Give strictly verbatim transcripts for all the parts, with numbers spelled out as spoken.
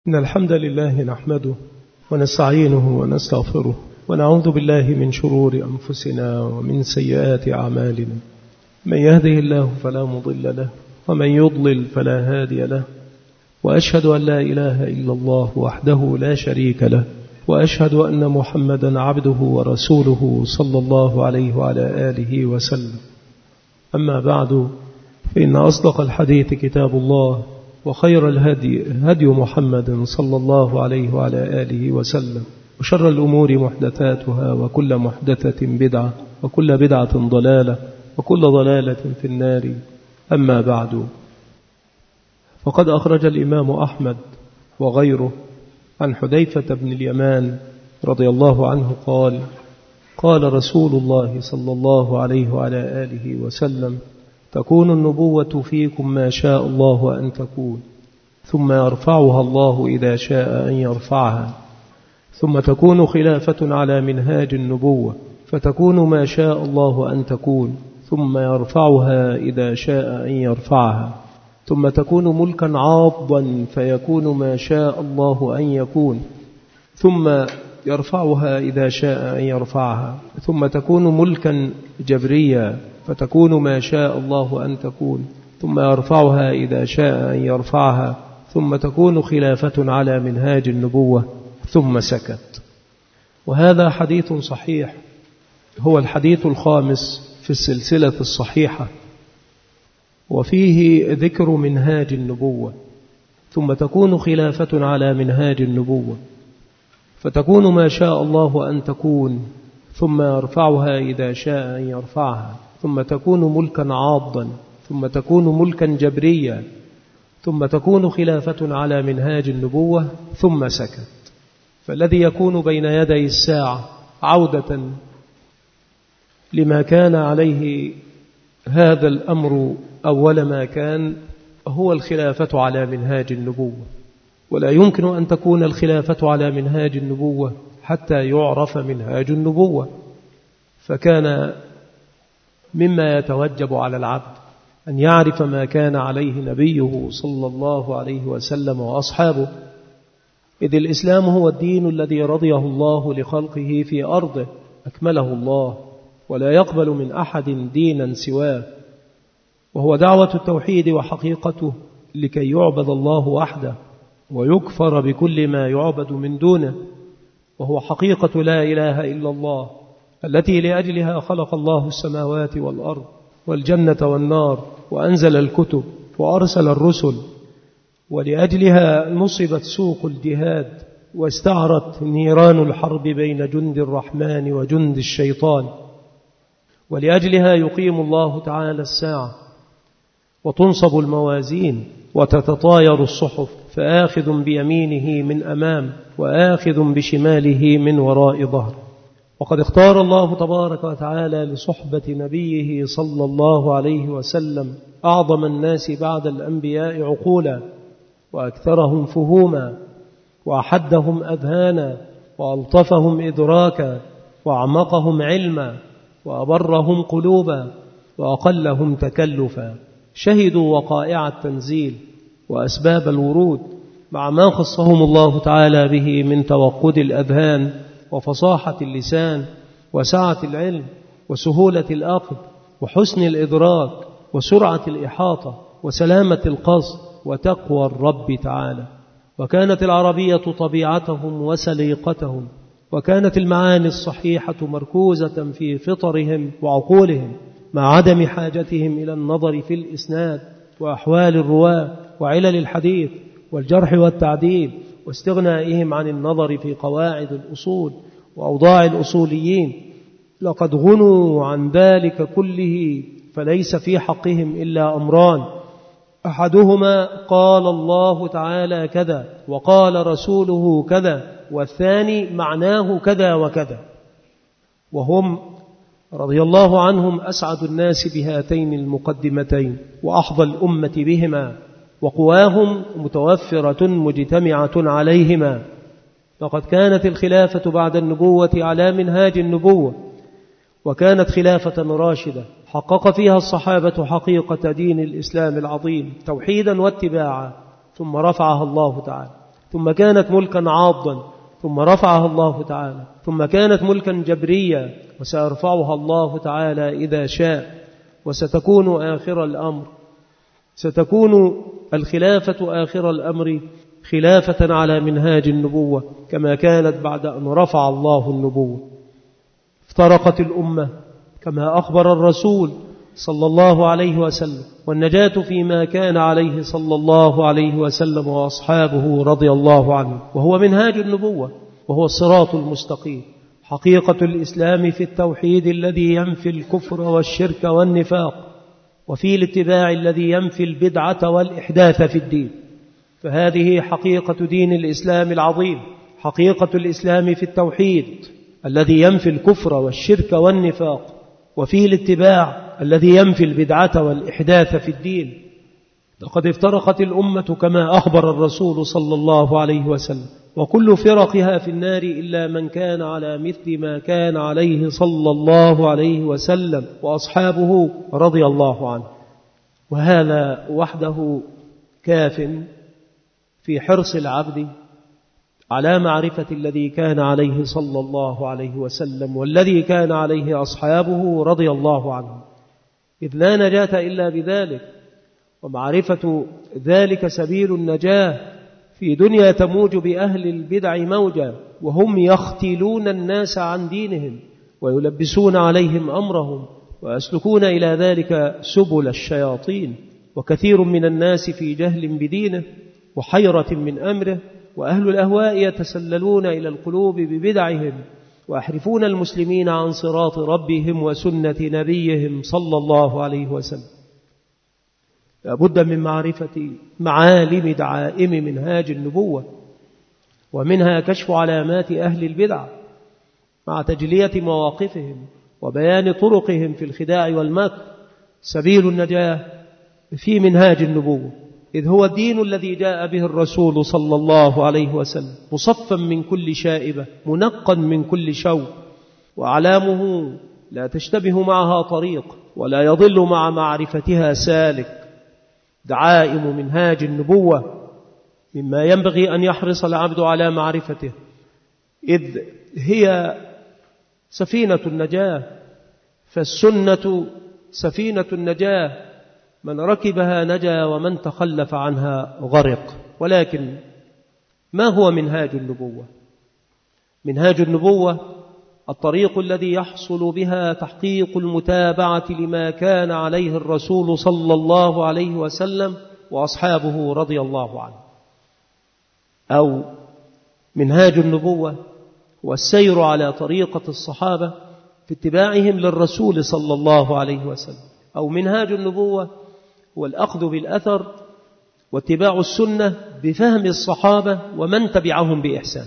إن الحمد لله نحمده ونستعينه ونستغفره ونعوذ بالله من شرور أنفسنا ومن سيئات أعمالنا. من يهده الله فلا مضل له ومن يضلل فلا هادي له، وأشهد أن لا إله إلا الله وحده لا شريك له، وأشهد أن محمدا عبده ورسوله صلى الله عليه وعلى آله وسلم. أما بعد، فإن أصدق الحديث كتاب الله، وخير الهدي هدي محمد صلى الله عليه وعلى آله وسلم، وشر الأمور محدثاتها، وكل محدثة بدعة، وكل بدعة ضلالة، وكل ضلالة في النار. أما بعد، فقد أخرج الإمام أحمد وغيره عن حذيفة بن اليمان رضي الله عنه قال: قال رسول الله صلى الله عليه وعلى آله وسلم: تكون النبوة فيكم ما شاء الله أن تكون، ثم يرفعها الله إذا شاء أن يرفعها، ثم تكون خلافة على منهاج النبوة فتكون ما شاء الله أن تكون، ثم يرفعها إذا شاء أن يرفعها، ثم تكون ملكا عاضا فيكون ما شاء الله أن يكون، ثم يرفعها إذا شاء أن يرفعها، ثم تكون ملكا جبريا فتكون ما شاء الله أن تكون، ثم يرفعها إذا شاء أن يرفعها، ثم تكون خلافة على منهاج النبوة، ثم سكت. وهذا حديث صحيح، هو الحديث الخامس في السلسلة الصحيحة، وفيه ذكر منهاج النبوة. ثم تكون خلافة على منهاج النبوة فتكون ما شاء الله أن تكون، ثم يرفعها إذا شاء أن يرفعها، ثم تكون ملكا عاضا، ثم تكون ملكا جبريا، ثم تكون خلافة على منهاج النبوة، ثم سكت. فالذي يكون بين يدي الساعة عودة لما كان عليه هذا الأمر أول ما كان هو الخلافة على منهاج النبوة، ولا يمكن أن تكون الخلافة على منهاج النبوة حتى يعرف منهاج النبوة. فكان مما يتوجب على العبد أن يعرف ما كان عليه نبيه صلى الله عليه وسلم وأصحابه، إذ الإسلام هو الدين الذي رضيه الله لخلقه في أرضه، أكمله الله ولا يقبل من أحد دينا سواه، وهو دعوة التوحيد وحقيقته لكي يعبد الله وحده ويكفر بكل ما يعبد من دونه، وهو حقيقة لا إله إلا الله التي لأجلها خلق الله السماوات والأرض والجنة والنار، وأنزل الكتب وأرسل الرسل، ولأجلها نصبت سوق الجهاد واستعرت نيران الحرب بين جند الرحمن وجند الشيطان، ولأجلها يقيم الله تعالى الساعة وتنصب الموازين وتتطاير الصحف، فآخذ بيمينه من أمام وآخذ بشماله من وراء ظهر. وقد اختار الله تبارك وتعالى لصحبة نبيه صلى الله عليه وسلم أعظم الناس بعد الأنبياء عقولا، وأكثرهم فهوما، وأحدهم أذهانا، وألطفهم إدراكا، وأعمقهم علما، وأبرهم قلوبا، وأقلهم تكلفا. شهدوا وقائع التنزيل وأسباب الورود، مع ما خصهم الله تعالى به من توقد الأذهان وفصاحة اللسان وسعة العلم وسهولة الأخذ وحسن الإدراك وسرعة الإحاطة وسلامة القصد وتقوى الرب تعالى. وكانت العربية طبيعتهم وسليقتهم، وكانت المعاني الصحيحة مركوزة في فطرهم وعقولهم، مع عدم حاجتهم إلى النظر في الإسناد وأحوال الرواة وعلل الحديث والجرح والتعديل، واستغنائهم عن النظر في قواعد الأصول وأوضاع الأصوليين. لقد غنوا عن ذلك كله، فليس في حقهم إلا أمران: أحدهما قال الله تعالى كذا وقال رسوله كذا، والثاني معناه كذا وكذا. وهم رضي الله عنهم أسعد الناس بهاتين المقدمتين، وأحظى الأمة بهما، وقواهم متوفرة مجتمعة عليهما. فقد كانت الخلافة بعد النبوة على منهاج النبوة، وكانت خلافة راشدة حقق فيها الصحابة حقيقة دين الإسلام العظيم توحيدا واتباعا، ثم رفعها الله تعالى ثم كانت ملكا عاضا ثم رفعها الله تعالى، ثم كانت ملكا جبريا وسيرفعها الله تعالى إذا شاء، وستكون آخر الأمر ستكون الخلافة آخر الأمر خلافة على منهاج النبوة كما كانت بعد أن رفع الله النبوة. افترقت الأمة كما أخبر الرسول صلى الله عليه وسلم، والنجاة فيما كان عليه صلى الله عليه وسلم وأصحابه رضي الله عنه، وهو منهاج النبوة وهو الصراط المستقيم. حقيقة الإسلام في التوحيد الذي ينفي الكفر والشرك والنفاق، وفي الاتباع الذي ينفي البدعة والإحداث في الدين. فهذه حقيقة دين الإسلام العظيم، حقيقة الإسلام في التوحيد الذي ينفي الكفر والشرك والنفاق، وفيه الاتباع الذي ينفي البدعة والإحداث في الدين. لقد افترقت الأمة كما أخبر الرسول صلى الله عليه وسلم، وكل فرقها في النار إلا من كان على مثل ما كان عليه صلى الله عليه وسلم وأصحابه رضي الله عنه. وهذا وحده كاف في حرص العبد على معرفة الذي كان عليه صلى الله عليه وسلم والذي كان عليه أصحابه رضي الله عنه، إذ لا نجاة إلا بذلك، ومعرفة ذلك سبيل النجاة في دنيا تموج بأهل البدع موجا، وهم يختلون الناس عن دينهم ويلبسون عليهم أمرهم ويسلكون إلى ذلك سبل الشياطين. وكثير من الناس في جهل بدينه وحيرة من أمره، وأهل الأهواء يتسللون إلى القلوب ببدعهم ويحرفون المسلمين عن صراط ربهم وسنة نبيهم صلى الله عليه وسلم. لابد من معرفة معالم دعائم منهاج النبوة، ومنها كشف علامات أهل البدع مع تجلية مواقفهم وبيان طرقهم في الخداع والمكر. سبيل النجاة في منهاج النبوة، إذ هو الدين الذي جاء به الرسول صلى الله عليه وسلم، مصفا من كل شائبة، منقا من كل شوب، وأعلامه لا تشتبه معها طريق ولا يضل مع معرفتها سالك. دعائم منهاج النبوة مما ينبغي أن يحرص العبد على معرفته، إذ هي سفينة النجاة، فالسنة سفينة النجاة، من ركبها نجا ومن تخلف عنها غرق. ولكن ما هو منهاج النبوة؟ منهاج النبوة الطريق الذي يحصل بها تحقيق المتابعة لما كان عليه الرسول صلى الله عليه وسلم وأصحابه رضي الله عنه. أو منهاج النبوة هو السير على طريقة الصحابة في اتباعهم للرسول صلى الله عليه وسلم. أو منهاج النبوة هو الأخذ بالأثر واتباع السنة بفهم الصحابة ومن تبعهم بإحسان.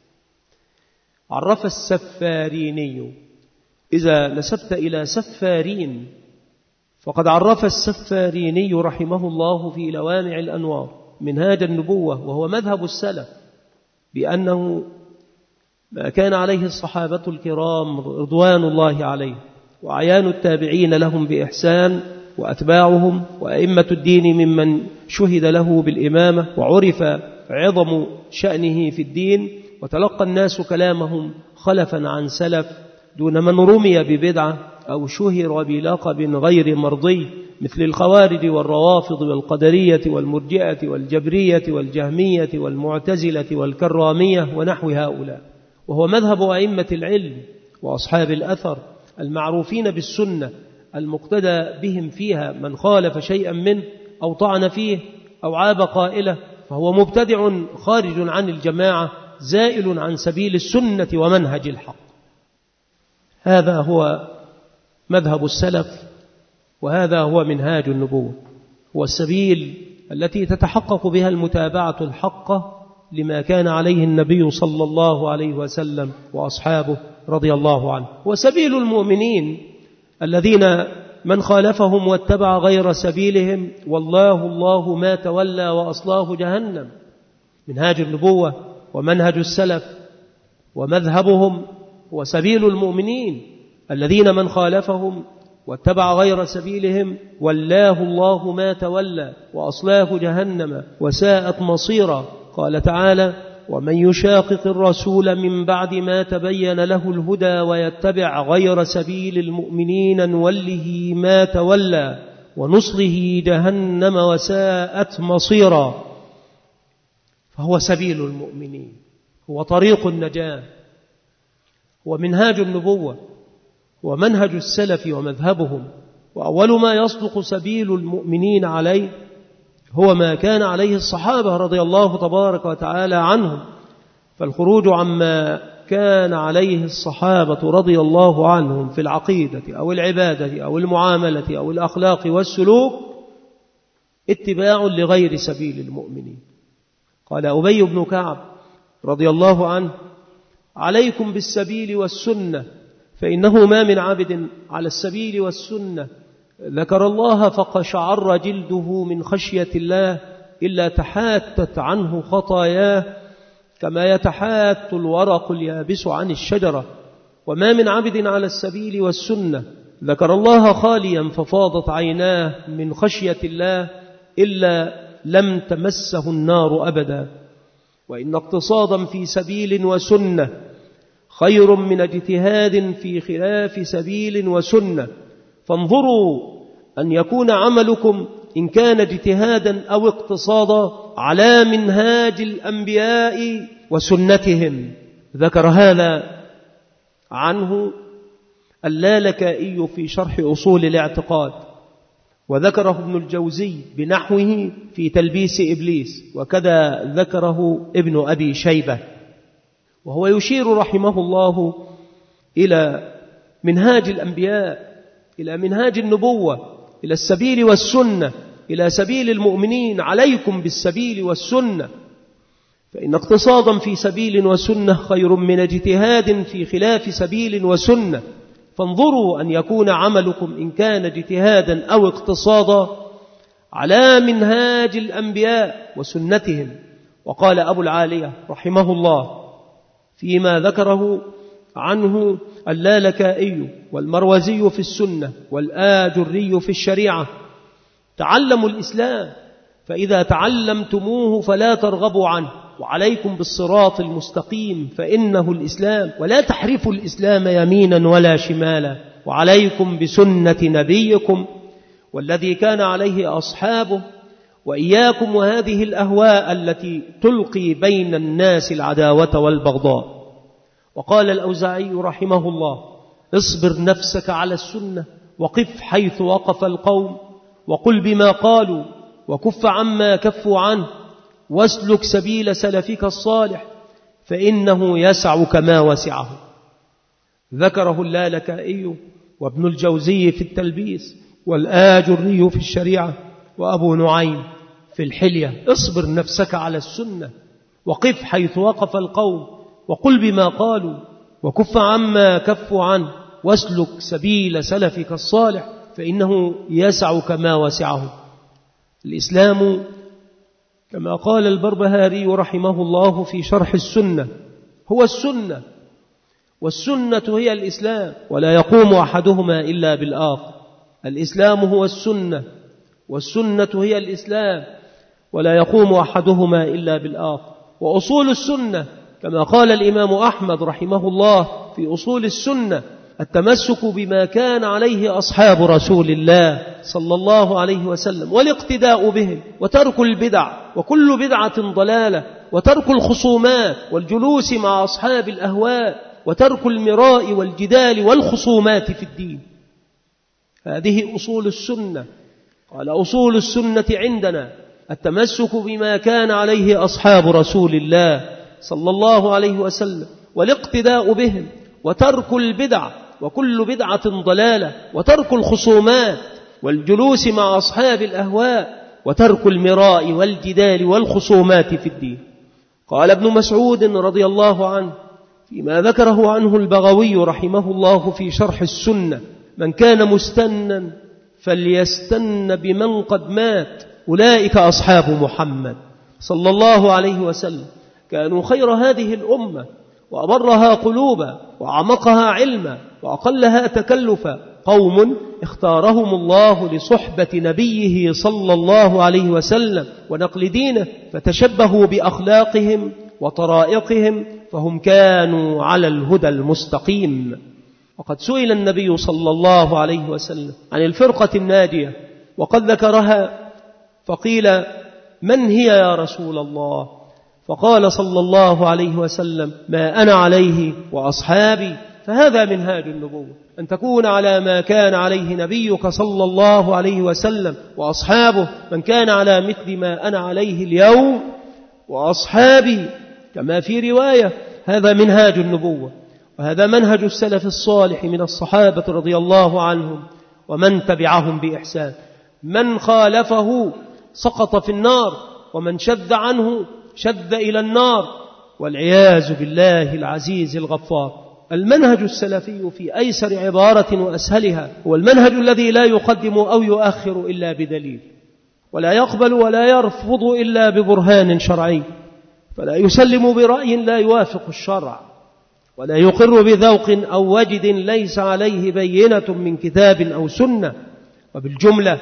عرف السفاريني، إذا نسبت إلى سفارين فقد عرف السفاريني رحمه الله في لوامع الأنوار منهاج النبوة، وهو مذهب السلف، بأنه ما كان عليه الصحابة الكرام رضوان الله عليه وأعيان التابعين لهم بإحسان وأتباعهم وأئمة الدين ممن شهد له بالإمامة وعرف عظم شأنه في الدين، وتلقى الناس كلامهم خلفا عن سلف، دون من رمي ببدعة أو شهر بلقب غير مرضي مثل الخوارج والروافض والقدرية والمرجئة والجبرية والجهمية والمعتزلة والكرامية ونحو هؤلاء. وهو مذهب أئمة العلم وأصحاب الأثر المعروفين بالسنة المقتدى بهم فيها، من خالف شيئا منه أو طعن فيه أو عاب قائله فهو مبتدع خارج عن الجماعة، زائل عن سبيل السنة ومنهج الحق. هذا هو مذهب السلف، وهذا هو منهاج النبوة، هو السبيل التي تتحقق بها المتابعة الحقة لما كان عليه النبي صلى الله عليه وسلم وأصحابه رضي الله عنه. وسبيل المؤمنين الذين من خالفهم واتبع غير سبيلهم والله الله ما تولى وأصلاه جهنم. منهاج النبوة ومنهج السلف ومذهبهم هو سبيل المؤمنين الذين من خالفهم واتبع غير سبيلهم والله الله ما تولى وأصلاه جهنم وساءت مصيرا. قال تعالى: ومن يشاقق الرسول من بعد ما تبين له الهدى ويتبع غير سبيل المؤمنين نوله ما تولى ونصره جهنم وساءت مصيرا. فهو سبيل المؤمنين، هو طريق النجاة، هو منهاج النبوة، هو منهج السلف ومذهبهم. وأول ما يصدق سبيل المؤمنين عليه هو ما كان عليه الصحابة رضي الله تبارك وتعالى عنهم. فالخروج عما كان عليه الصحابة رضي الله عنهم في العقيدة أو العبادة أو المعاملة أو الأخلاق والسلوك اتباع لغير سبيل المؤمنين. قال أبي بن كعب رضي الله عنه: عليكم بالسبيل والسنة، فإنه ما من عبد على السبيل والسنة ذكر الله فقشعر جلده من خشية الله إلا تحاتت عنه خطاياه كما يتحات الورق اليابس عن الشجرة. وما من عبد على السبيل والسنة ذكر الله خاليا ففاضت عيناه من خشية الله إلا لم تمسه النار أبدا. وإن اقتصادا في سبيل وسنة خير من اجتهاد في خلاف سبيل وسنة، فانظروا أن يكون عملكم إن كان اجتهادا أو اقتصادا على منهاج الأنبياء وسنتهم. ذكر هذا عنه اللالكائي في شرح أصول الاعتقاد، وذكره ابن الجوزي بنحوه في تلبيس إبليس، وكذا ذكره ابن أبي شيبة. وهو يشير رحمه الله إلى منهاج الأنبياء، إلى منهاج النبوة، إلى السبيل والسنة، إلى سبيل المؤمنين. عليكم بالسبيل والسنة، فإن اقتصادا في سبيل وسنة خير من اجتهاد في خلاف سبيل وسنة، فانظروا أن يكون عملكم إن كان اجتهادا أو اقتصادا على منهاج الأنبياء وسنتهم. وقال أبو العالية رحمه الله فيما ذكره عنه اللالكائي والمروزي في السنة والآجري في الشريعة: تعلموا الإسلام فإذا تعلمتموه فلا ترغبوا عنه، وعليكم بالصراط المستقيم فإنه الإسلام، ولا تحرفوا الإسلام يمينا ولا شمالا، وعليكم بسنة نبيكم والذي كان عليه أصحابه، وإياكم وهذه الأهواء التي تلقي بين الناس العداوة والبغضاء. وقال الأوزاعي رحمه الله: اصبر نفسك على السنة وقف حيث وقف القوم وقل بما قالوا وكف عما كفوا عنه واسلك سبيل سلفك الصالح فإنه يسعك ما وسعه. ذكره اللالكائي وابن الجوزي في التلبيس والآجري في الشريعة وأبو نعيم في الحلية: اصبر نفسك على السنة وقف حيث وقف القوم وقل بما قالوا وكف عما كفوا عنه واسلك سبيل سلفك الصالح فإنه يسعك ما وسعه. الإسلام كما قال البربهاري رحمه الله في شرح السنة هو السنة، والسنة هي الإسلام، ولا يقوم أحدهما إلا بالآخر. الإسلام هو السنة والسنة هي الإسلام، ولا يقوم أحدهما إلا بالآخر. وأصول السنة كما قال الإمام أحمد رحمه الله في أصول السنة: التمسك بما كان عليه أصحاب رسول الله صلى الله عليه وسلم والاقتداء بهم، وترك البدع وكل بدعة ضلالة، وترك الخصومات والجلوس مع أصحاب الأهواء، وترك المراء والجدال والخصومات في الدين. هذه أصول السنة. قال: أصول السنة عندنا التمسك بما كان عليه أصحاب رسول الله صلى الله عليه وسلم والاقتداء بهم، وترك البدع وكل بدعة ضلالة، وترك الخصومات والجلوس مع أصحاب الأهواء، وترك المراء والجدال والخصومات في الدين. قال ابن مسعود رضي الله عنه فيما ذكره عنه البغوي رحمه الله في شرح السنة: من كان مستنا فليستن بمن قد مات، أولئك أصحاب محمد صلى الله عليه وسلم، كانوا خير هذه الأمة وأبرها قلوبا وأعمقها علما وأقلها تكلفا قوم اختارهم الله لصحبة نبيه صلى الله عليه وسلم ونقل دينه، فتشبهوا بأخلاقهم وطرائقهم، فهم كانوا على الهدى المستقيم. وقد سئل النبي صلى الله عليه وسلم عن الفرقة الناجية وقد ذكرها، فقيل: من هي يا رسول الله؟ فقال صلى الله عليه وسلم: ما أنا عليه وأصحابي. فهذا منهاج النبوة، أن تكون على ما كان عليه نبيك صلى الله عليه وسلم وأصحابه، من كان على مثل ما أنا عليه اليوم وأصحابي، كما في رواية. هذا منهاج النبوة، وهذا منهج السلف الصالح من الصحابة رضي الله عنهم ومن تبعهم بإحسان. من خالفه سقط في النار، ومن شذ عنه شذ إلى النار، والعياذ بالله العزيز الغفار. المنهج السلفي في أيسر عبارة وأسهلها هو المنهج الذي لا يقدم أو يؤخر إلا بدليل، ولا يقبل ولا يرفض إلا ببرهان شرعي، فلا يسلم برأي لا يوافق الشرع، ولا يقر بذوق أو وجد ليس عليه بينة من كتاب أو سنة. وبالجملة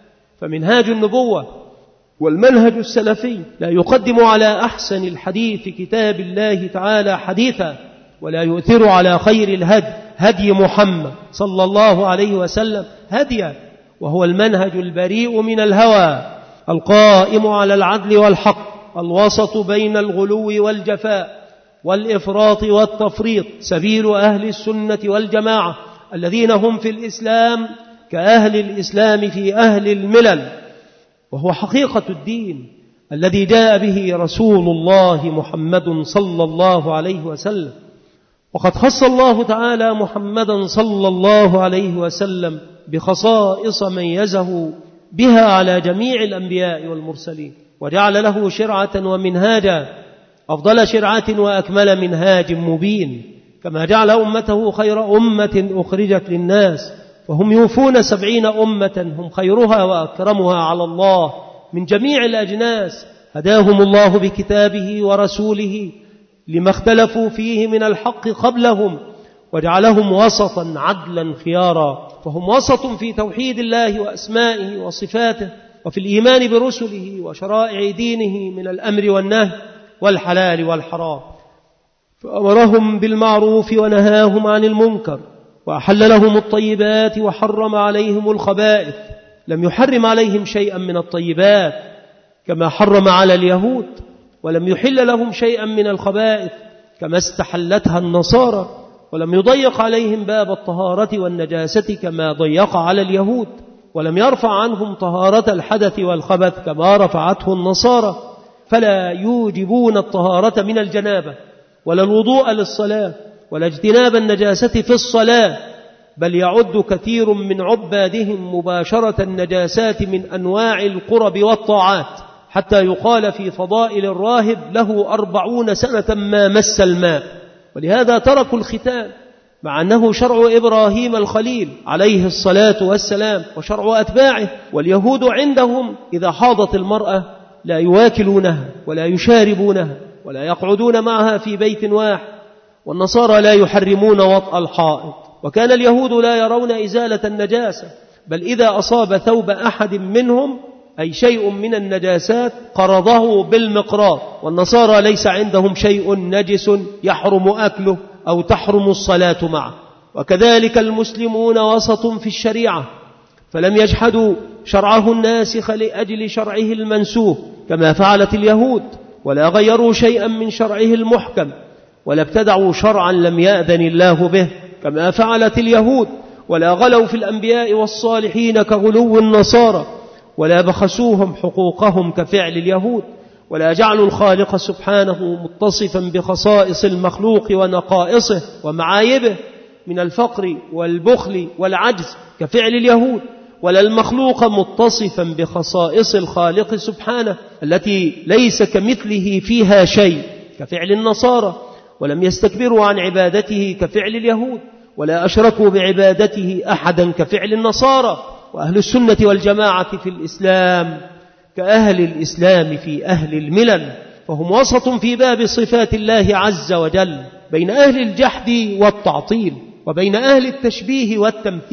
فمنهاج النبوة والمنهج السلفي لا يقدم على أحسن الحديث كتاب الله تعالى حديثا، ولا يؤثر على خير الهدي هدي محمد صلى الله عليه وسلم هديا، وهو المنهج البريء من الهوى القائم على العدل والحق، الوسط بين الغلو والجفاء والإفراط والتفريط، سبيل أهل السنة والجماعة الذين هم في الإسلام كأهل الإسلام في أهل الملل، وهو حقيقة الدين الذي جاء به رسول الله محمد صلى الله عليه وسلم. وقد خص الله تعالى محمدا صلى الله عليه وسلم بخصائص ميزه بها على جميع الأنبياء والمرسلين، وجعل له شرعة ومنهاجا، أفضل شرعة وأكمل منهاج مبين، كما جعل أمته خير أمة أخرجت للناس، فهم يوفون سبعين أمة هم خيرها وأكرمها على الله من جميع الأجناس، هداهم الله بكتابه ورسوله لما اختلفوا فيه من الحق قبلهم، وجعلهم وسطا عدلا خيارا، فهم وسط في توحيد الله وأسمائه وصفاته، وفي الإيمان برسله وشرائع دينه من الأمر والنهي والحلال والحرام، فأمرهم بالمعروف ونهاهم عن المنكر، وأحل لهم الطيبات وحرم عليهم الخبائث، لم يحرم عليهم شيئا من الطيبات كما حرم على اليهود، ولم يحل لهم شيئا من الخبائث كما استحلتها النصارى، ولم يضيق عليهم باب الطهارة والنجاسة كما ضيق على اليهود، ولم يرفع عنهم طهارة الحدث والخبث كما رفعته النصارى، فلا يوجبون الطهارة من الجنابة ولا الوضوء للصلاة ولا اجتناب النجاسة في الصلاة، بل يعد كثير من عبادهم مباشرة النجاسات من أنواع القرب والطاعات، حتى يقال في فضائل الراهب له أربعون سنة ما مس الماء. ولهذا تركوا الختان مع أنه شرع إبراهيم الخليل عليه الصلاة والسلام وشرع أتباعه، واليهود عندهم إذا حاضت المرأة لا يواكلونها ولا يشاربونها ولا يقعدون معها في بيت واحد، والنصارى لا يحرمون وطأ الحائط. وكان اليهود لا يرون إزالة النجاسة، بل إذا أصاب ثوب أحد منهم أي شيء من النجاسات قرضه بالمقراض، والنصارى ليس عندهم شيء نجس يحرم أكله أو تحرم الصلاة معه. وكذلك المسلمون وسط في الشريعة، فلم يجحدوا شرعه الناسخ لأجل شرعه المنسوخ كما فعلت اليهود، ولا غيروا شيئا من شرعه المحكم، ولا ابتدعوا شرعا لم يأذن الله به كما فعلت اليهود، ولا غلوا في الأنبياء والصالحين كغلو النصارى، ولا بخسوهم حقوقهم كفعل اليهود، ولا جعلوا الخالق سبحانه متصفا بخصائص المخلوق ونقائصه ومعايبه من الفقر والبخل والعجز كفعل اليهود، ولا المخلوق متصفا بخصائص الخالق سبحانه التي ليس كمثله فيها شيء كفعل النصارى، ولم يستكبروا عن عبادته كفعل اليهود، ولا أشركوا بعبادته أحدا كفعل النصارى. وأهل السنة والجماعة في الإسلام كأهل الإسلام في أهل الملل، فهم وسط في باب صفات الله عز وجل بين أهل الجحد والتعطيل وبين أهل التشبيه والتمثيل،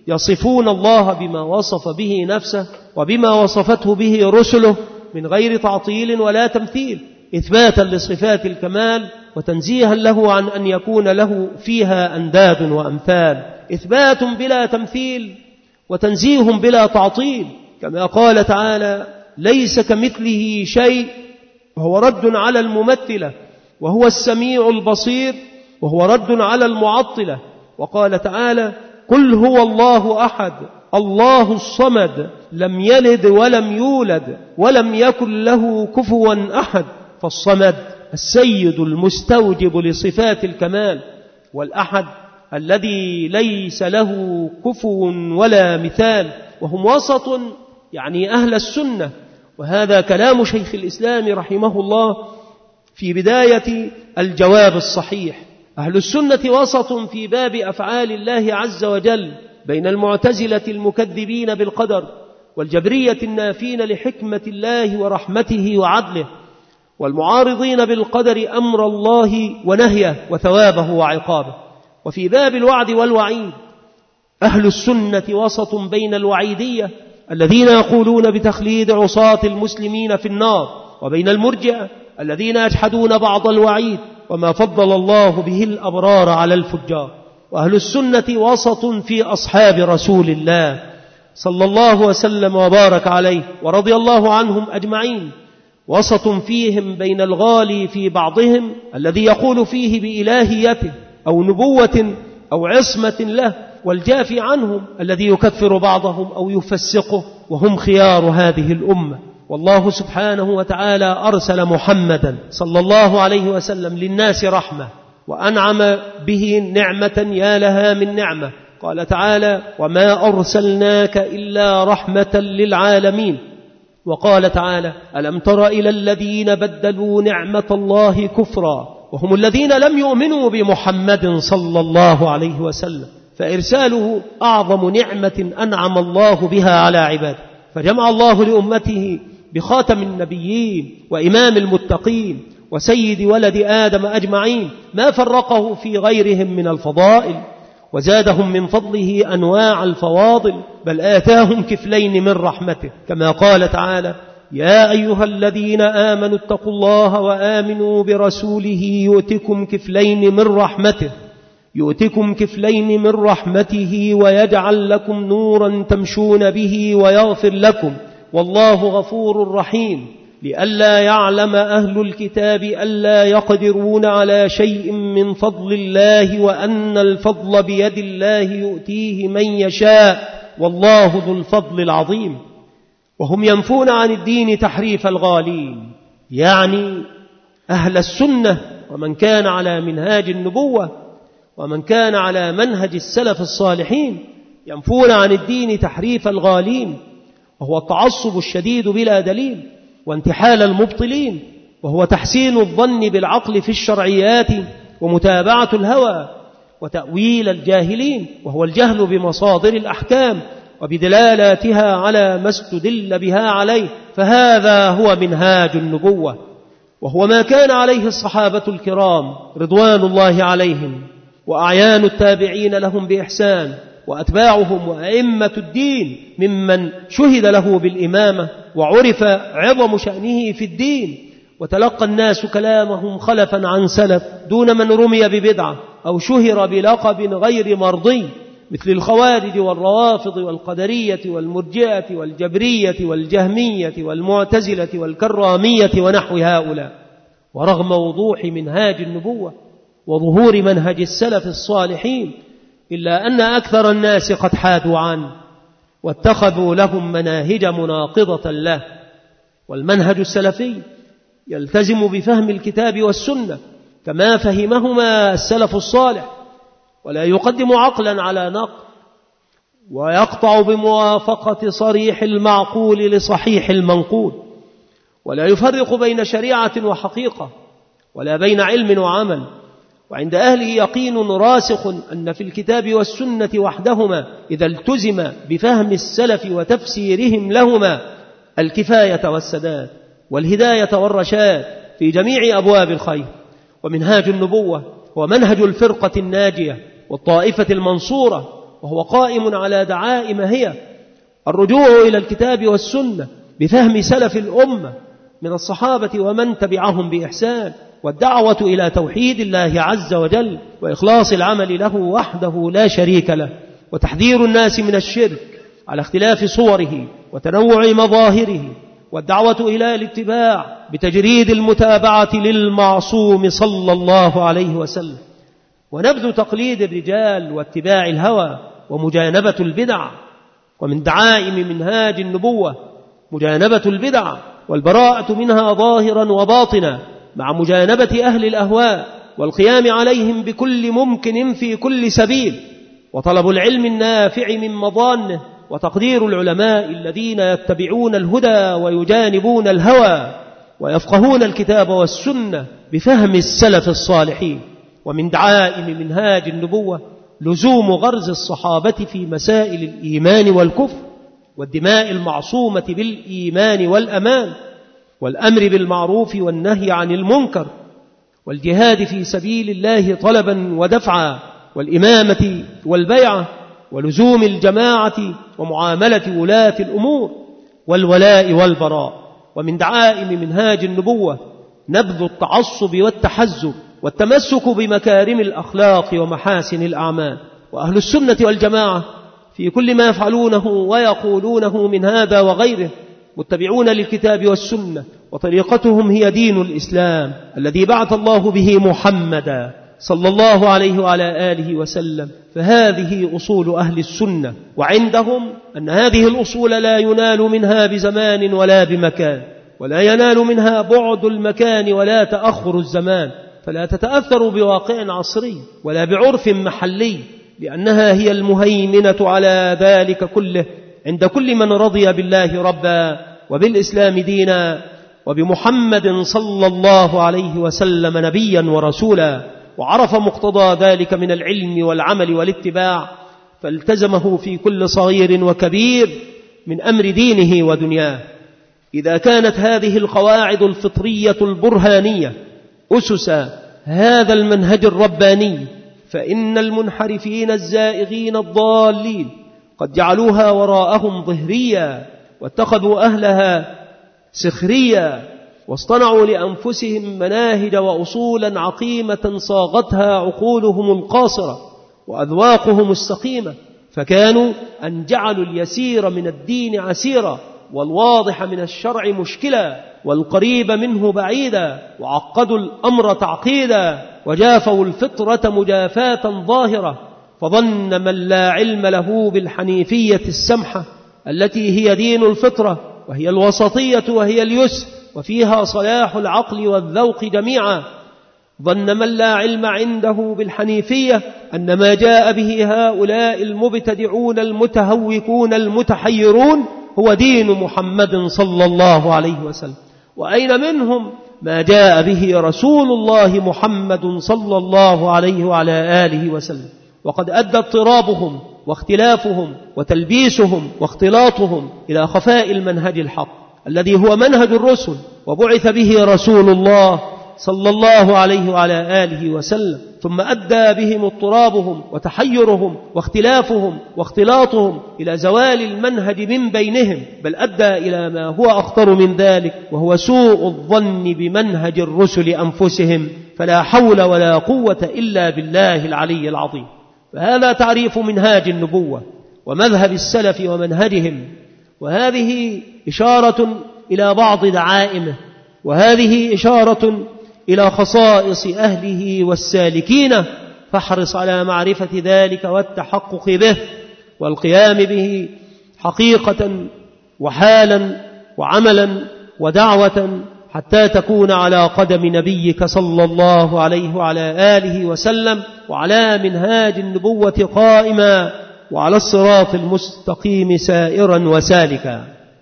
يصفون الله بما وصف به نفسه وبما وصفته به رسله من غير تعطيل ولا تمثيل، إثباتا لصفات الكمال وتنزيها له عن أن يكون له فيها أنداد وأمثال، إثبات بلا تمثيل وتنزيه بلا تعطيل، كما قال تعالى: ليس كمثله شيء، وهو رد على الممثلة، وهو السميع البصير، وهو رد على المعطلة. وقال تعالى: قل هو الله أحد الله الصمد لم يلد ولم يولد ولم يكن له كفوا أحد. فالصمد السيد المستوجب لصفات الكمال، والأحد الذي ليس له كفو ولا مثال، وهم وسط يعني أهل السنة. وهذا كلام شيخ الإسلام رحمه الله في بداية الجواب الصحيح. أهل السنة وسط في باب أفعال الله عز وجل بين المعتزلة المكذبين بالقدر والجبرية النافين لحكمة الله ورحمته وعدله، والمعارضين بالقدر أمر الله ونهيه وثوابه وعقابه. وفي باب الوعد والوعيد أهل السنة وسط بين الوعيدية الذين يقولون بتخليد عصاة المسلمين في النار، وبين المرجئة الذين يجحدون بعض الوعيد وما فضل الله به الأبرار على الفجار. وأهل السنة وسط في أصحاب رسول الله صلى الله وسلم وبارك عليه ورضي الله عنهم أجمعين، وسط فيهم بين الغالي في بعضهم الذي يقول فيه بإلهيته أو نبوة أو عصمة له، والجافي عنهم الذي يكفر بعضهم أو يفسقه، وهم خيار هذه الأمة. والله سبحانه وتعالى أرسل محمدا صلى الله عليه وسلم للناس رحمة، وأنعم به نعمة يا لها من نعمة. قال تعالى: وما أرسلناك إلا رحمة للعالمين. وقال تعالى: ألم تر إلى الذين بدلوا نعمة الله كفرا، وهم الذين لم يؤمنوا بمحمد صلى الله عليه وسلم. فإرساله أعظم نعمة أنعم الله بها على عباده، فجمع الله لأمته بخاتم النبيين وإمام المتقين وسيد ولد آدم أجمعين ما فرقه في غيرهم من الفضائل، وزادهم من فضله أنواع الفواضل، بل آتاهم كفلين من رحمته، كما قال تعالى: يا أيها الذين آمنوا اتقوا الله وآمنوا برسوله يؤتكم كفلين من رحمته يؤتكم كفلين من رحمته ويجعل لكم نورا تمشون به ويغفر لكم والله غفور رحيم. لئلا يعلم أهل الكتاب ألا يقدرون على شيء من فضل الله وأن الفضل بيد الله يؤتيه من يشاء والله ذو الفضل العظيم. وهم ينفون عن الدين تحريف الغالين، يعني أهل السنة ومن كان على منهاج النبوة ومن كان على منهج السلف الصالحين، ينفون عن الدين تحريف الغالين، وهو التعصب الشديد بلا دليل، وانتحال المبطلين، وهو تحسين الظن بالعقل في الشرعيات ومتابعة الهوى، وتأويل الجاهلين، وهو الجهل بمصادر الأحكام وبدلالاتها على ما استدل بها عليه. فهذا هو منهاج النبوة، وهو ما كان عليه الصحابة الكرام رضوان الله عليهم، وأعيان التابعين لهم بإحسان، وأتباعهم وأئمة الدين ممن شهد له بالإمامة وعرف عظم شأنه في الدين، وتلقى الناس كلامهم خلفا عن سلف دون من رمي ببدعة أو شهر بلقب غير مرضي، مثل الخوارج والروافض والقدرية والمرجئة والجبرية والجهمية والمعتزلة والكرامية ونحو هؤلاء. ورغم وضوح منهاج النبوة وظهور منهج السلف الصالحين، إلا أن أكثر الناس قد حادوا عنه واتخذوا لهم مناهج مناقضة له. والمنهج السلفي يلتزم بفهم الكتاب والسنة كما فهمهما السلف الصالح، ولا يقدم عقلا على نقل، ويقطع بموافقة صريح المعقول لصحيح المنقول، ولا يفرق بين شريعة وحقيقة ولا بين علم وعمل. وعند أهله يقين راسخ أن في الكتاب والسنة وحدهما إذا التزم بفهم السلف وتفسيرهم لهما الكفاية والسداد والهداية والرشاد في جميع أبواب الخير. ومنهاج النبوة هو منهج الفرقة الناجية والطائفة المنصورة، وهو قائم على دعائم هي الرجوع إلى الكتاب والسنة بفهم سلف الأمة من الصحابة ومن تبعهم بإحسان، والدعوة إلى توحيد الله عز وجل وإخلاص العمل له وحده لا شريك له، وتحذير الناس من الشرك على اختلاف صوره وتنوع مظاهره، والدعوة إلى الاتباع بتجريد المتابعة للمعصوم صلى الله عليه وسلم، ونبذ تقليد الرجال واتباع الهوى ومجانبة البدع. ومن دعائم منهاج النبوة مجانبة البدع والبراءة منها ظاهرا وباطنا، مع مجانبة أهل الأهواء والقيام عليهم بكل ممكن في كل سبيل، وطلب العلم النافع من مضانه، وتقدير العلماء الذين يتبعون الهدى ويجانبون الهوى ويفقهون الكتاب والسنة بفهم السلف الصالحين. ومن دعائم منهاج النبوة لزوم غرز الصحابة في مسائل الإيمان والكفر والدماء المعصومة بالإيمان والأمان، والأمر بالمعروف والنهي عن المنكر، والجهاد في سبيل الله طلبا ودفعا، والإمامة والبيعة، ولزوم الجماعة ومعاملة ولاة الأمور، والولاء والبراء. ومن دعائم منهاج النبوة نبذ التعصب والتحزب والتمسك بمكارم الأخلاق ومحاسن الأعمال. وأهل السنة والجماعة في كل ما يفعلونه ويقولونه من هذا وغيره متبعون للكتاب والسنة، وطريقتهم هي دين الإسلام الذي بعث الله به محمدا صلى الله عليه وعلى آله وسلم. فهذه أصول أهل السنة، وعندهم أن هذه الأصول لا ينال منها بزمان ولا بمكان، ولا ينال منها بعد المكان ولا تأخر الزمان، فلا تتأثر بواقع عصري ولا بعرف محلي، لأنها هي المهيمنة على ذلك كله عند كل من رضي بالله ربا وبالإسلام دينا وبمحمد صلى الله عليه وسلم نبيا ورسولا، وعرف مقتضى ذلك من العلم والعمل والاتباع، فالتزمه في كل صغير وكبير من أمر دينه ودنياه. إذا كانت هذه القواعد الفطرية البرهانية أسس هذا المنهج الرباني، فإن المنحرفين الزائغين الضالين قد جعلوها وراءهم ظهريا، واتخذوا أهلها سخريا، واصطنعوا لأنفسهم مناهج وأصولا عقيمة صاغتها عقولهم القاصرة وأذواقهم السقيمة، فكانوا أن جعلوا اليسير من الدين عسيرا، والواضح من الشرع مشكلا، والقريب منه بعيدا، وعقدوا الأمر تعقيدا، وجافوا الفطرة مجافاة ظاهرة. فظن من لا علم له بالحنيفية السمحة التي هي دين الفطرة، وهي الوسطية وهي اليسر، وفيها صلاح العقل والذوق جميعا، ظن من لا علم عنده بالحنيفية أن ما جاء به هؤلاء المبتدعون المتهوكون المتحيرون هو دين محمد صلى الله عليه وسلم. وأين منهم ما جاء به رسول الله محمد صلى الله عليه وعلى آله وسلم؟ وقد أدى اضطرابهم واختلافهم وتلبيسهم واختلاطهم إلى خفاء المنهج الحق الذي هو منهج الرسل، وبعث به رسول الله صلى الله عليه وعلى آله وسلم، ثم أدى بهم اضطرابهم وتحيرهم واختلافهم واختلاطهم إلى زوال المنهج من بينهم، بل أدى إلى ما هو أخطر من ذلك، وهو سوء الظن بمنهج الرسل أنفسهم، فلا حول ولا قوة إلا بالله العلي العظيم. فهذا تعريف منهاج النبوة ومذهب السلف ومنهجهم، وهذه إشارة إلى بعض دعائمه، وهذه إشارة إلى خصائص أهله والسالكين، فاحرص على معرفة ذلك والتحقق به والقيام به حقيقة وحالا وعملا ودعوة، حتى تكون على قدم نبيك صلى الله عليه وعلى آله وسلم، وعلى منهاج النبوة قائما، وعلى الصراط المستقيم سائرا وسالكا.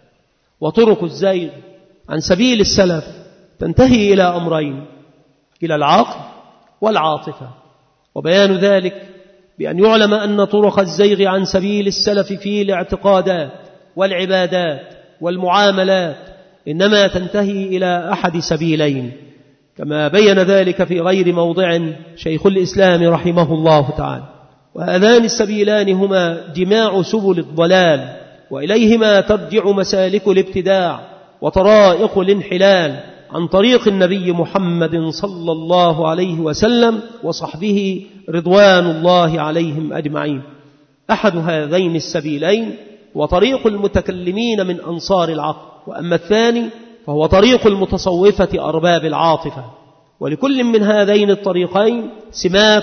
وطرق الزيغ عن سبيل السلف تنتهي إلى أمرين: إلى العقل والعاطفة. وبيان ذلك بأن يعلم أن طرق الزيغ عن سبيل السلف في الاعتقادات والعبادات والمعاملات إنما تنتهي إلى أحد سبيلين، كما بين ذلك في غير موضع شيخ الإسلام رحمه الله تعالى، وهذان السبيلان هما جماع سبل الضلال، وإليهما ترجع مسالك الابتداع وطرائق الانحلال عن طريق النبي محمد صلى الله عليه وسلم وصحبه رضوان الله عليهم أجمعين. أحد هذين السبيلين وطريق المتكلمين من أنصار العقل، وأما الثاني فهو طريق المتصوفة أرباب العاطفة. ولكل من هذين الطريقين سمات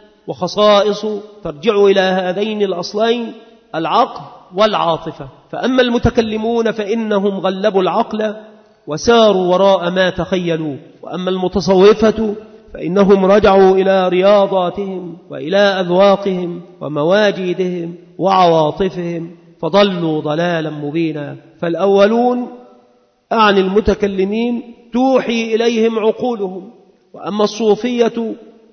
وخصائص ترجع إلى هذين الأصلين العقل والعاطفة. فأما المتكلمون فإنهم غلبوا العقل وساروا وراء ما تخيلوا، وأما المتصوفة فإنهم رجعوا إلى رياضاتهم وإلى أذواقهم ومواجدهم وعواطفهم فضلوا ضلالا مبينا. فالأولون أعني المتكلمين توحي إليهم عقولهم، وأما الصوفية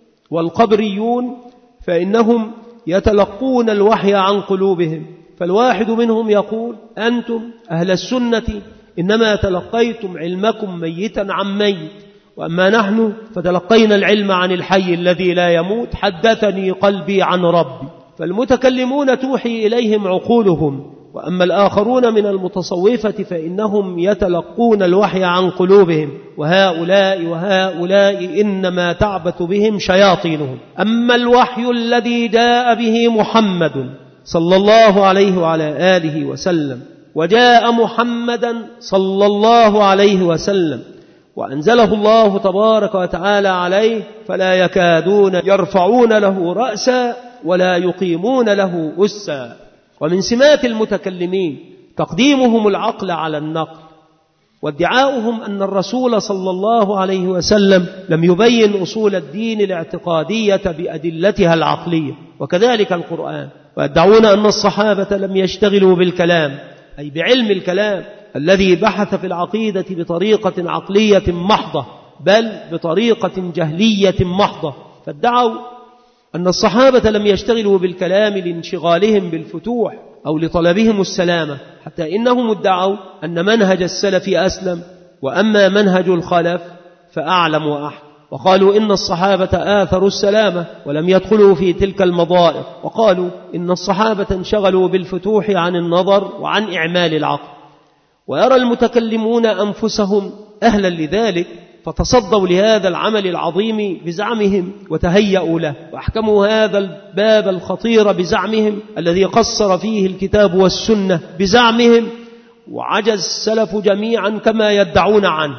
والقبريون فإنهم يتلقون الوحي عن قلوبهم. فالواحد منهم يقول: أنتم أهل السنة إنما تلقيتم علمكم ميتا عن ميت، وأما نحن فتلقينا العلم عن الحي الذي لا يموت، حدثني قلبي عن ربي. فالمتكلمون توحي إليهم عقولهم، وأما الآخرون من المتصوفة فإنهم يتلقون الوحي عن قلوبهم، وهؤلاء وهؤلاء إنما تعبث بهم شياطينهم. أما الوحي الذي جاء به محمد صلى الله عليه وعلى آله وسلم، وجاء محمدا صلى الله عليه وسلم وأنزله الله تبارك وتعالى عليه، فلا يكادون يرفعون له رأسا ولا يقيمون له أسا. ومن سمات المتكلمين تقديمهم العقل على النقل، وادعاؤهم أن الرسول صلى الله عليه وسلم لم يبين أصول الدين الاعتقادية بأدلتها العقلية، وكذلك القرآن. ويدعون أن الصحابة لم يشتغلوا بالكلام، أي بعلم الكلام الذي بحث في العقيدة بطريقة عقلية محضة، بل بطريقة جهلية محضة. فادعوا أن الصحابة لم يشتغلوا بالكلام لانشغالهم بالفتوح أو لطلبهم السلامة، حتى إنهم ادعوا أن منهج السلف أسلم، وأما منهج الخلف فأعلم وأحكم. وقالوا إن الصحابة آثروا السلامة ولم يدخلوا في تلك المضائق، وقالوا إن الصحابة انشغلوا بالفتوح عن النظر وعن إعمال العقل. ويرى المتكلمون أنفسهم أهلا لذلك، فتصدوا لهذا العمل العظيم بزعمهم وتهيأوا له، وأحكموا هذا الباب الخطير بزعمهم الذي قصر فيه الكتاب والسنة بزعمهم، وعجز السلف جميعا كما يدعون عنه.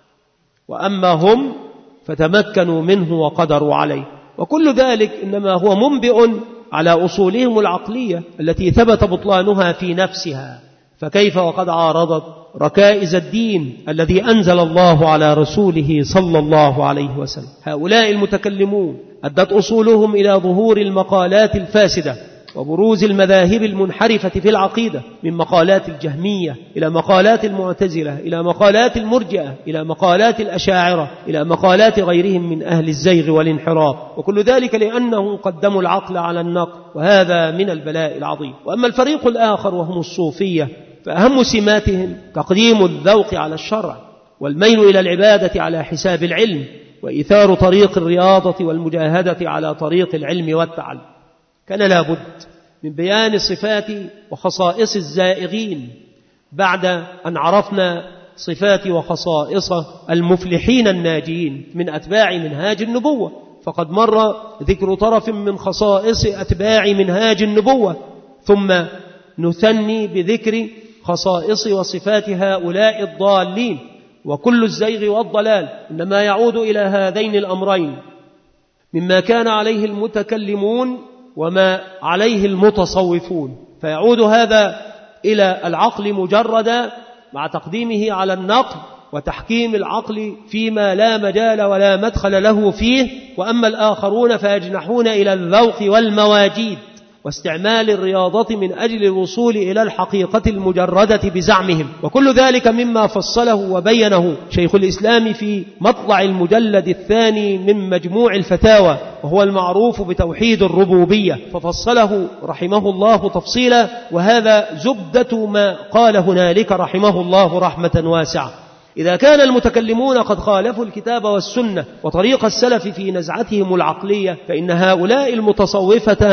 وأما هم فتمكنوا منه وقدروا عليه. وكل ذلك إنما هو منبئ على أصولهم العقلية التي ثبت بطلانها في نفسها، فكيف وقد عارضت ركائز الدين الذي أنزل الله على رسوله صلى الله عليه وسلم. هؤلاء المتكلمون أدت أصولهم إلى ظهور المقالات الفاسدة وبروز المذاهب المنحرفة في العقيدة، من مقالات الجهمية إلى مقالات المعتزلة إلى مقالات المرجئة إلى مقالات الأشاعرة إلى مقالات غيرهم من أهل الزيغ والانحراف، وكل ذلك لأنهم قدموا العقل على النقل، وهذا من البلاء العظيم. وأما الفريق الآخر وهم الصوفية فأهم سماتهم تقديم الذوق على الشرع، والميل إلى العبادة على حساب العلم، وإيثار طريق الرياضة والمجاهدة على طريق العلم والتعلم. كان لا بد من بيان صفات وخصائص الزائغين بعد أن عرفنا صفات وخصائص المفلحين الناجين من أتباع منهاج النبوة. فقد مر ذكر طرف من خصائص أتباع منهاج النبوة، ثم نثني بذكر خصائص وصفات هؤلاء الضالين. وكل الزيغ والضلال إنما يعود إلى هذين الأمرين، مما كان عليه المتكلمون وما عليه المتصوفون، فيعود هذا إلى العقل مجردا مع تقديمه على النقل وتحكيم العقل فيما لا مجال ولا مدخل له فيه. وأما الآخرون فيجنحون إلى الذوق والمواجيد واستعمال الرياضة من أجل الوصول إلى الحقيقة المجردة بزعمهم. وكل ذلك مما فصله وبينه شيخ الإسلام في مطلع المجلد الثاني من مجموع الفتاوى، وهو المعروف بتوحيد الربوبية، ففصله رحمه الله تفصيلا، وهذا زبدة ما قال هنالك رحمه الله رحمة واسعة. إذا كان المتكلمون قد خالفوا الكتاب والسنة وطريق السلف في نزعتهم العقلية، فإن هؤلاء المتصوفة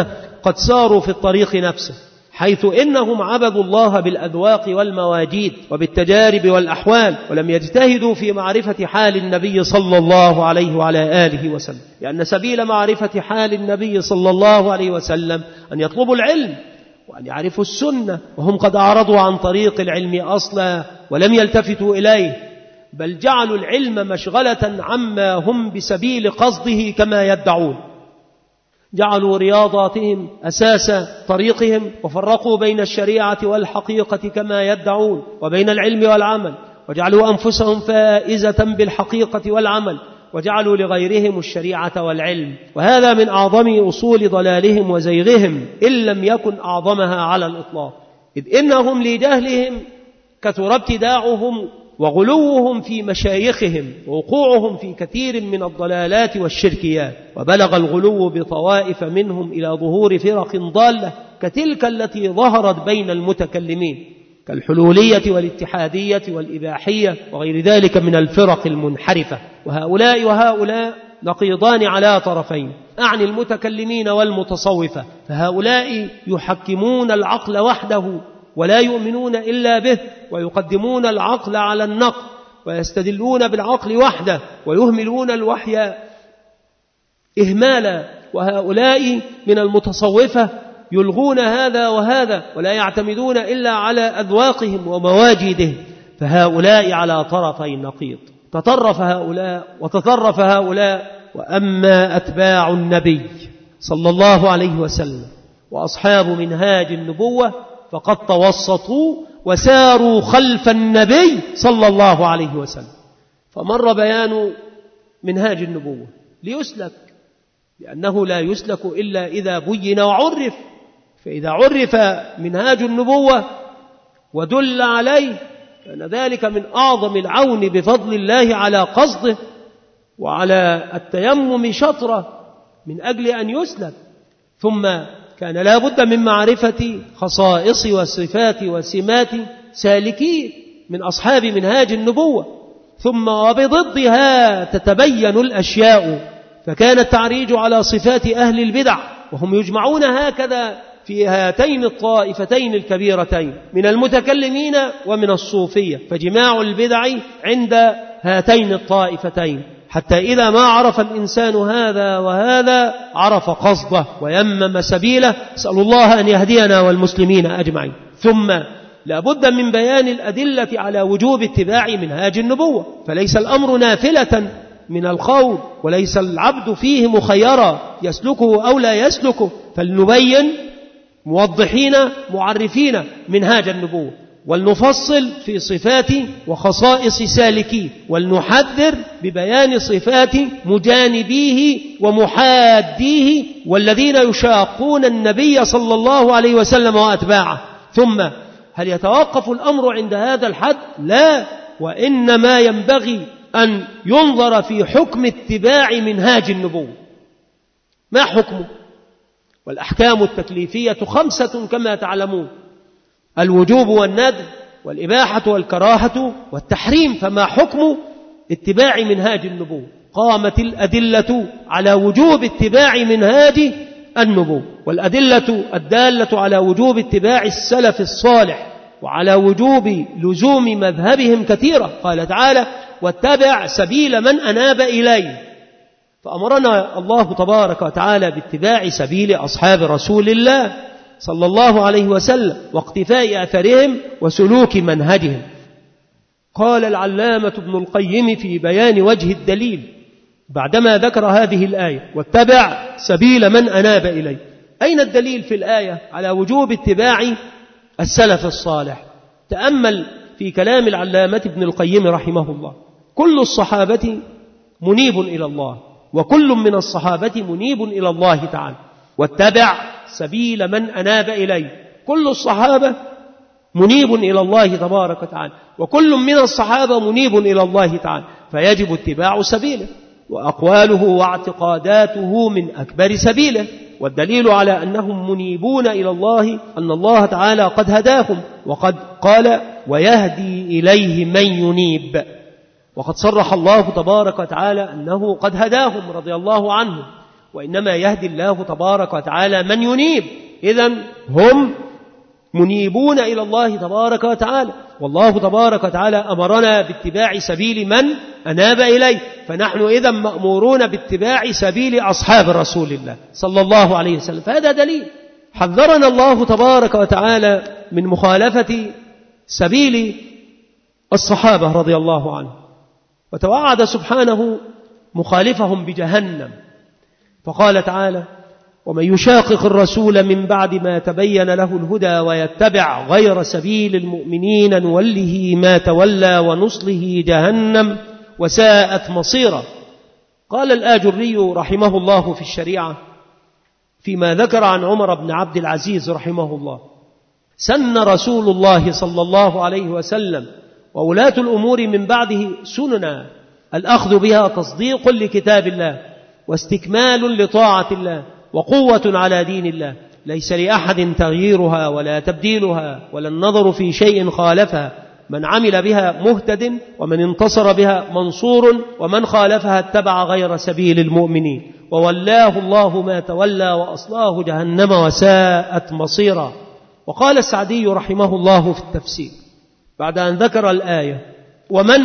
قد ساروا في الطريق نفسه، حيث إنهم عبدوا الله بالأذواق والمواجيد وبالتجارب والأحوال، ولم يجتهدوا في معرفة حال النبي صلى الله عليه وعلى آله وسلم، لأن سبيل معرفة حال النبي صلى الله عليه وسلم أن يطلبوا العلم وأن يعرفوا السنة، وهم قد أعرضوا عن طريق العلم أصلا ولم يلتفتوا إليه، بل جعلوا العلم مشغلة عما هم بسبيل قصده كما يدعون، جعلوا رياضاتهم أساس طريقهم، وفرقوا بين الشريعة والحقيقة كما يدعون وبين العلم والعمل، وجعلوا أنفسهم فائزة بالحقيقة والعمل، وجعلوا لغيرهم الشريعة والعلم، وهذا من أعظم أصول ضلالهم وزيغهم إن لم يكن أعظمها على الإطلاق، إذ إنهم لجهلهم كثر ابتداعهم وغلوهم في مشايخهم ووقوعهم في كثير من الضلالات والشركيات، وبلغ الغلو بطوائف منهم إلى ظهور فرق ضالة كتلك التي ظهرت بين المتكلمين كالحلولية والاتحادية والإباحية وغير ذلك من الفرق المنحرفة، وهؤلاء وهؤلاء نقيضان على طرفين، أعني المتكلمين والمتصوفة، فهؤلاء يحكمون العقل وحده ولا يؤمنون إلا به، ويقدمون العقل على النقل، ويستدلون بالعقل وحده ويهملون الوحي إهمالا، وهؤلاء من المتصوفة يلغون هذا وهذا ولا يعتمدون إلا على أذواقهم ومواجدهم، فهؤلاء على طرفي النقيض، تطرف هؤلاء وتطرف هؤلاء. وأما أتباع النبي صلى الله عليه وسلم وأصحاب منهاج النبوة فقد توسطوا وساروا خلف النبي صلى الله عليه وسلم، فمر بيان منهاج النبوة ليسلك، لأنه لا يسلك إلا إذا بين وعرف، فإذا عرف منهاج النبوة ودل عليه كان ذلك من أعظم العون بفضل الله على قصده وعلى التيمم شطرة من أجل أن يسلك. ثم كان لا بد من معرفة خصائص وصفات وسمات سالكين من أصحاب منهاج النبوة، ثم وبضدها تتبين الأشياء، فكان التعريج على صفات أهل البدع، وهم يجمعون هكذا في هاتين الطائفتين الكبيرتين من المتكلمين ومن الصوفية، فجماع البدع عند هاتين الطائفتين، حتى إذا ما عرف الإنسان هذا وهذا عرف قصده ويمم سبيله. أسأل الله أن يهدينا والمسلمين أجمعين. ثم لا بد من بيان الأدلة على وجوب اتباع منهاج النبوة، فليس الأمر نافلة من القول، وليس العبد فيه مخيرا يسلكه أو لا يسلكه، فلنبين موضحين معرفين منهاج النبوة، ولنفصل في صفات وخصائص سالكيه، ولنحذر ببيان صفات مجانبيه ومحاديه والذين يشاقون النبي صلى الله عليه وسلم وأتباعه. ثم هل يتوقف الأمر عند هذا الحد؟ لا، وإنما ينبغي أن ينظر في حكم اتباع منهاج النبوة. ما حكمه؟ والأحكام التكليفية خمسة كما تعلمون: الوجوب والندب والإباحة والكراهة والتحريم. فما حكم اتباع منهاج النبوة؟ قامت الأدلة على وجوب اتباع منهاج النبوة، والأدلة الدالة على وجوب اتباع السلف الصالح وعلى وجوب لزوم مذهبهم كثيرة. قال تعالى: واتبع سبيل من أناب إليه، فأمرنا الله تبارك وتعالى باتباع سبيل أصحاب رسول الله صلى الله عليه وسلم واقتفاء أثرهم وسلوك منهجهم. قال العلامة ابن القيم في بيان وجه الدليل بعدما ذكر هذه الآية: واتبع سبيل من أناب إليه. أين الدليل في الآية على وجوب اتباع السلف الصالح؟ تأمل في كلام العلامة ابن القيم رحمه الله: كل الصحابة منيب إلى الله، وكل من الصحابة منيب إلى الله تعالى. واتبع سبيل من أناب إليه، كل الصحابة منيب إلى الله تبارك وتعالى، وكل من الصحابة منيب إلى الله تعالى، فيجب اتباع سبيله، وأقواله واعتقاداته من أكبر سبيله. والدليل على أنهم منيبون إلى الله أن الله تعالى قد هداهم، وقد قال: ويهدي إليه من ينيب، وقد صرح الله تبارك وتعالى أنه قد هداهم رضي الله عنهم. وإنما يهدي الله تبارك وتعالى من ينيب. إذن هم منيبون إلى الله تبارك وتعالى، والله تبارك وتعالى أمرنا باتباع سبيل من أناب إليه، فنحن إذن مأمورون باتباع سبيل أصحاب رسول الله صلى الله عليه وسلم. فهذا دليل. حذرنا الله تبارك وتعالى من مخالفة سبيل الصحابة رضي الله عنهم، وتوعد سبحانه مخالفهم بجهنم، فقال تعالى: ومن يشاقق الرسول من بعد ما تبين له الهدى ويتبع غير سبيل المؤمنين نوله ما تولى ونصله جهنم وساءت مصيرا. قال الآجري رحمه الله في الشريعة فيما ذكر عن عمر بن عبد العزيز رحمه الله: سن رسول الله صلى الله عليه وسلم وولاة الأمور من بعده سننا الأخذ بها تصديق لكتاب الله واستكمال لطاعة الله وقوة على دين الله، ليس لأحد تغييرها ولا تبديلها ولا النظر في شيء خالفها، من عمل بها مهتد ومن انتصر بها منصور ومن خالفها اتبع غير سبيل المؤمنين وولاه الله ما تولى وأصلاه جهنم وساءت مصيرا. وقال السعدي رحمه الله في التفسير بعد أن ذكر الآية: ومن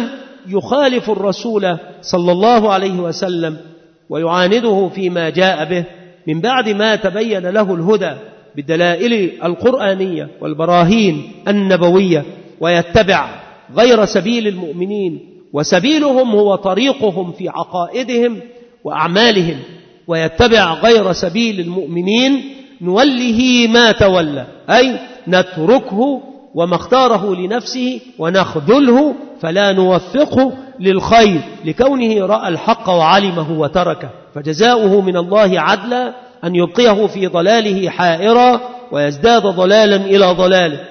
يخالف الرسول صلى الله عليه وسلم ويعانده فيما جاء به من بعد ما تبين له الهدى بالدلائل القرآنية والبراهين النبوية ويتبع غير سبيل المؤمنين، وسبيلهم هو طريقهم في عقائدهم وأعمالهم، ويتبع غير سبيل المؤمنين نوله ما تولى، أي نتركه وما اختاره لنفسه ونخذله فلا نوفقه للخير لكونه رأى الحق وعلمه وتركه، فجزاؤه من الله عدلا أن يبقيه في ضلاله حائرا ويزداد ضلالا إلى ضلاله،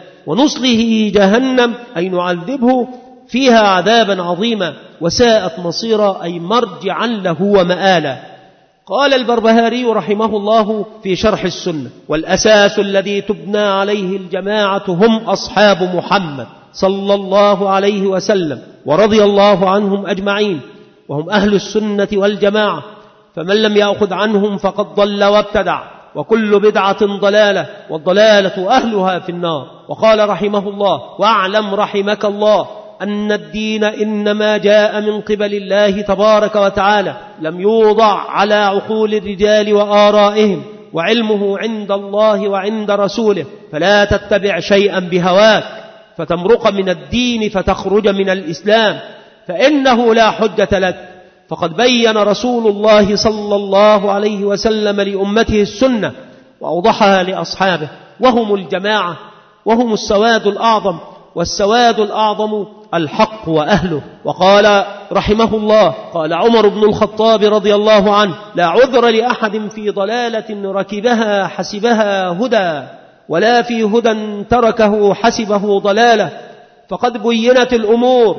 ونصله جهنم أي نعذبه فيها عذابا عظيما، وساءت مصيرا أي مرجعا له ومآلا. قال البربهاري رحمه الله في شرح السنة: والأساس الذي تبنى عليه الجماعة هم أصحاب محمد صلى الله عليه وسلم ورضي الله عنهم أجمعين، وهم أهل السنة والجماعة، فمن لم يأخذ عنهم فقد ضل وابتدع، وكل بدعة ضلالة، والضلالة أهلها في النار. وقال رحمه الله: واعلم رحمك الله أن الدين إنما جاء من قبل الله تبارك وتعالى، لم يوضع على عقول الرجال وآرائهم، وعلمه عند الله وعند رسوله، فلا تتبع شيئا بهواك فتمرق من الدين فتخرج من الإسلام، فإنه لا حجة لك، فقد بين رسول الله صلى الله عليه وسلم لأمته السنة وأوضحها لأصحابه، وهم الجماعة، وهم السواد الأعظم، والسواد الأعظم الحق وأهله. وقال رحمه الله: قال عمر بن الخطاب رضي الله عنه: لا عذر لأحد في ضلالة ركبها حسبها هدى، ولا في هدى تركه حسبه ضلالة، فقد بينت الأمور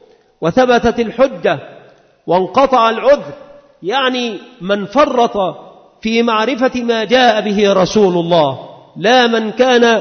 وثبتت الحجة وانقطع العذر، يعني من فرط في معرفة ما جاء به رسول الله، لا من كان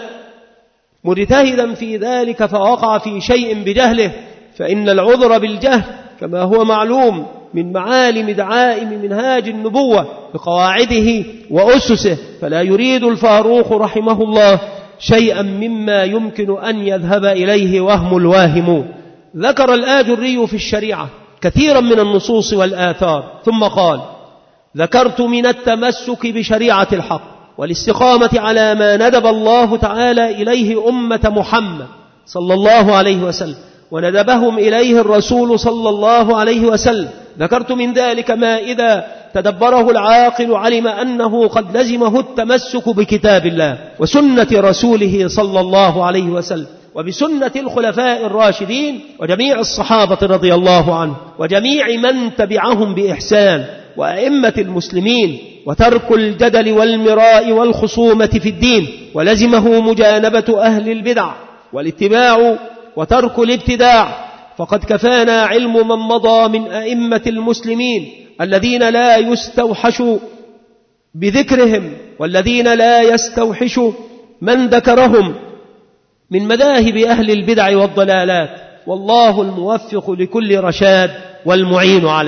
مجتهدا في ذلك فوقع في شيء بجهله، فإن العذر بالجهل كما هو معلوم من معالم دعائم منهاج النبوة بقواعده وأسسه، فلا يريد الفاروق رحمه الله شيئا مما يمكن أن يذهب إليه وهم الواهم. ذكر الآجري في الشريعة كثيرا من النصوص والآثار، ثم قال: ذكرت من التمسك بشريعة الحق والاستقامة على ما ندب الله تعالى إليه أمة محمد صلى الله عليه وسلم، وندبهم إليه الرسول صلى الله عليه وسلم. ذكرت من ذلك ما إذا تدبره العاقل علم أنه قد لزمه التمسك بكتاب الله وسنة رسوله صلى الله عليه وسلم، وبسنة الخلفاء الراشدين وجميع الصحابة رضي الله عنهم، وجميع من تبعهم بإحسان، وأئمة المسلمين، وترك الجدل والمراء والخصومة في الدين، ولزمه مجانبة أهل البدع والاتباع وترك الابتداع. فقد كفانا علم من مضى من أئمة المسلمين الذين لا يستوحش بذكرهم، والذين لا يستوحش من ذكرهم من مذاهب أهل البدع والضلالات، والله الموفق لكل رشاد والمعين عليه.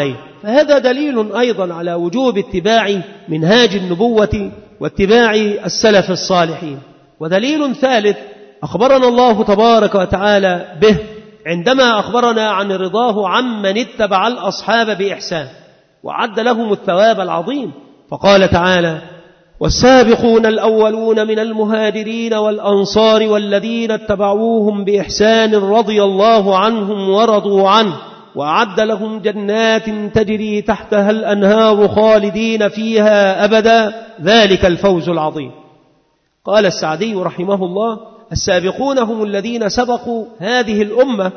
فهذا دليل أيضا على وجوب اتباع منهاج النبوة واتباع السلف الصالحين. ودليل ثالث أخبرنا الله تبارك وتعالى به عندما أخبرنا عن رضاه عمن اتبع الأصحاب بإحسان وعد لهم الثواب العظيم، فقال تعالى: والسابقون الأولون من المهاجرين والأنصار والذين اتبعوهم بإحسان رضي الله عنهم ورضوا عنه وأعد لهم جنات تجري تحتها الأنهار خالدين فيها أبدا ذلك الفوز العظيم. قال السعدي رحمه الله: السابقون هم الذين سبقوا هذه الأمة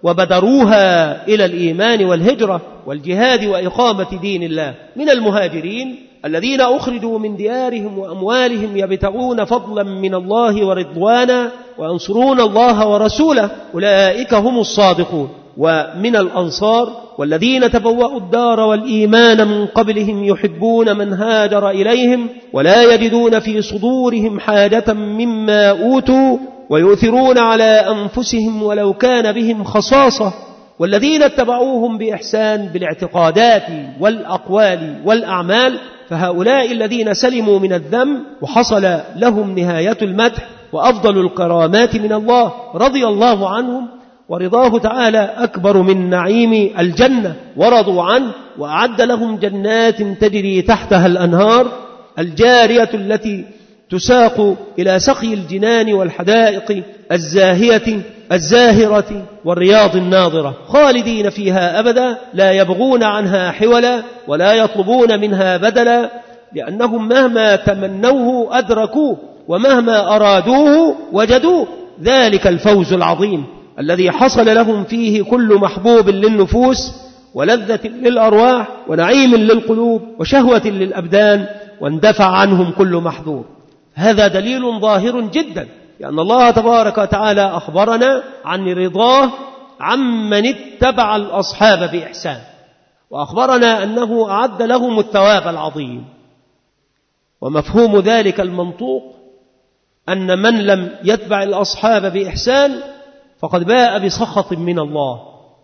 وبدروها إلى الإيمان والهجرة والجهاد وإقامة دين الله، من المهاجرين الذين أخرجوا من ديارهم وأموالهم يبتغون فضلا من الله ورضوانا وينصرون الله ورسوله، أولئك هم الصادقون. ومن الأنصار والذين تبوأوا الدار والإيمان من قبلهم يحبون من هاجر إليهم ولا يجدون في صدورهم حاجة مما أوتوا ويؤثرون على أنفسهم ولو كان بهم خصاصة، والذين اتبعوهم بإحسان بالاعتقادات والأقوال والأعمال، فهؤلاء الذين سلموا من الذم وحصل لهم نهاية المدح وأفضل الكرامات من الله، رضي الله عنهم ورضاه تعالى أكبر من نعيم الجنة، ورضوا عنه وأعد لهم جنات تجري تحتها الأنهار الجارية التي تساق إلى سقي الجنان والحدائق الزاهية الزاهرة والرياض الناظرة، خالدين فيها أبدا لا يبغون عنها حولا ولا يطلبون منها بدلا، لأنهم مهما تمنوه أدركوه ومهما أرادوه وجدوه، ذلك الفوز العظيم الذي حصل لهم فيه كل محبوب للنفوس ولذة للأرواح ونعيم للقلوب وشهوة للأبدان، واندفع عنهم كل محذور. هذا دليل ظاهر جدا لأن الله تبارك وتعالى أخبرنا عن رضاه عمن اتبع الأصحاب بإحسان، وأخبرنا أنه أعد لهم الثواب العظيم. ومفهوم ذلك المنطوق أن من لم يتبع الأصحاب بإحسان فقد باء بسخط من الله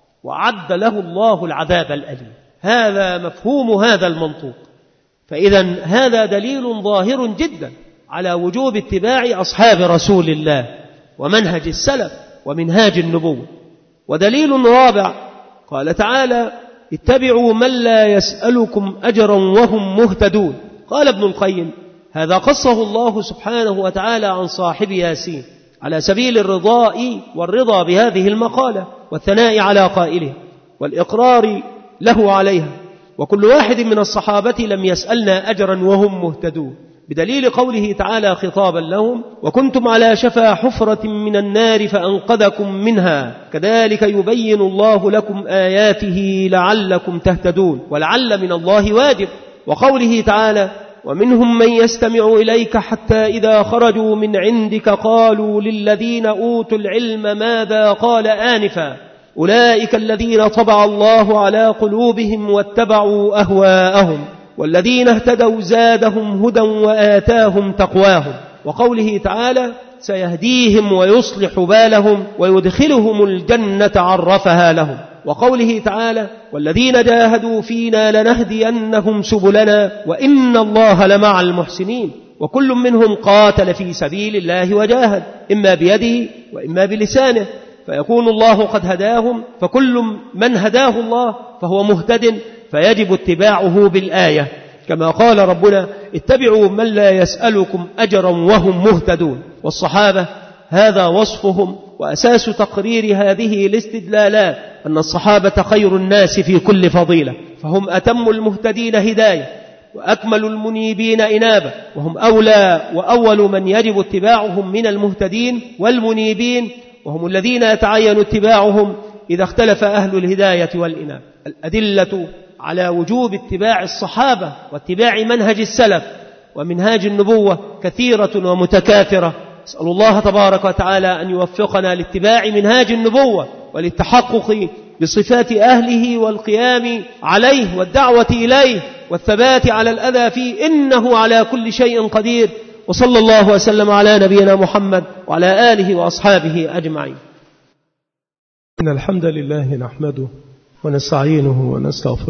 وعد له الله العذاب الأليم. هذا مفهوم هذا المنطوق. فإذا هذا دليل ظاهر جدا على وجوب اتباع أصحاب رسول الله ومنهج السلف ومنهاج النبوة. ودليل رابع قال تعالى: اتبعوا من لا يسألكم أجرا وهم مهتدون. قال ابن القيم: هذا قصه الله سبحانه وتعالى عن صاحب ياسين على سبيل الرضاء والرضا بهذه المقالة والثناء على قائله والإقرار له عليها. وكل واحد من الصحابة لم يسألنا أجرا وهم مهتدون، بدليل قوله تعالى خطابا لهم: وكنتم على شفا حفرة من النار فأنقذكم منها كذلك يبين الله لكم آياته لعلكم تهتدون. ولعل من الله واجب. وقوله تعالى: ومنهم من يستمع إليك حتى إذا خرجوا من عندك قالوا للذين أوتوا العلم ماذا قال آنفا أولئك الذين طبع الله على قلوبهم واتبعوا أهواءهم والذين اهتدوا زادهم هدى وآتاهم تقواهم. وقوله تعالى: سيهديهم ويصلح بالهم ويدخلهم الجنة عرفها لهم. وقوله تعالى: والذين جاهدوا فينا لنهدينهم سبلنا وإن الله لمع المحسنين. وكل منهم قاتل في سبيل الله وجاهد إما بيده وإما بلسانه، فيكون الله قد هداهم، فكل من هداه الله فهو مهتد فيجب اتباعه بالآية، كما قال ربنا: اتبعوا من لا يسألكم أجرا وهم مهتدون. والصحابة هذا وصفهم وأساس تقرير هذه الاستدلالات أن الصحابة خير الناس في كل فضيلة، فهم أتم المهتدين هداية وأكمل المنيبين إنابة، وهم أولى وأول من يجب اتباعهم من المهتدين والمنيبين، وهم الذين يتعين اتباعهم إذا اختلف أهل الهداية والإنابة. الأدلة على وجوب اتباع الصحابة واتباع منهج السلف ومنهاج النبوة كثيرة ومتكاثرة. أسأل الله تبارك وتعالى أن يوفقنا لاتباع منهاج النبوة وللتحقق بصفات أهله والقيام عليه والدعوة إليه والثبات على الأذى فيه، إنه على كل شيء قدير. وصلى الله وسلم على نبينا محمد وعلى آله وأصحابه أجمعين. إن الحمد لله نحمده ونستعينه ونستغفره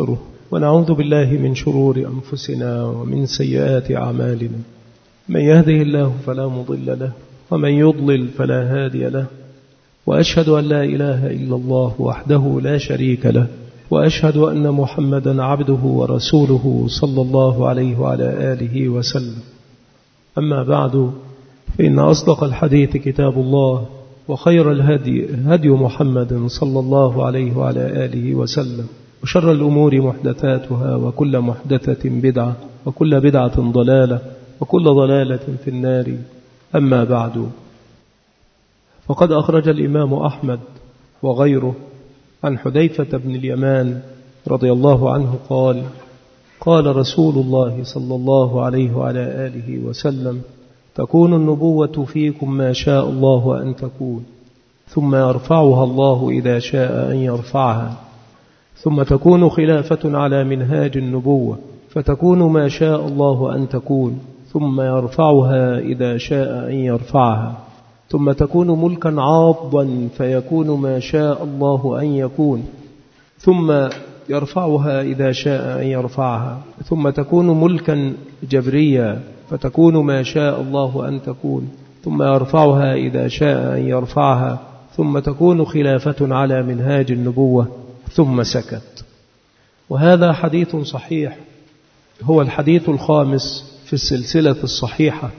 ونعوذ بالله من شرور أنفسنا ومن سيئات أعمالنا. من يهده الله فلا مضل له ومن يضلل فلا هادي له، وأشهد أن لا إله إلا الله وحده لا شريك له، وأشهد أن محمدا عبده ورسوله صلى الله عليه وعلى آله وسلم. أما بعد، فإن أصدق الحديث كتاب الله، وخير الهدي هدي محمد صلى الله عليه وعلى آله وسلم، وشر الأمور محدثاتها، وكل محدثة بدعة، وكل بدعة ضلالة، وكل ضلالة في النار. أما بعد، فقد أخرج الإمام أحمد وغيره عن حذيفة بن اليمان رضي الله عنه قال: قال رسول الله صلى الله عليه وعلى آله وسلم: تكون النبوة فيكم ما شاء الله أن تكون، ثم يرفعها الله إذا شاء أن يرفعها، ثم تكون خلافة على منهاج النبوة فتكون ما شاء الله أن تكون، ثم يرفعها إذا شاء أن يرفعها، ثم تكون ملكا عاضا فيكون ما شاء الله أن يكون، ثم يرفعها إذا شاء أن يرفعها، ثم تكون ملكا جبريا فتكون ما شاء الله أن تكون، ثم يرفعها إذا شاء أن يرفعها، ثم تكون خلافة على منهاج النبوة، ثم سكت. وهذا حديث صحيح، هو الحديث الخامس في السلسلة الصحيحة،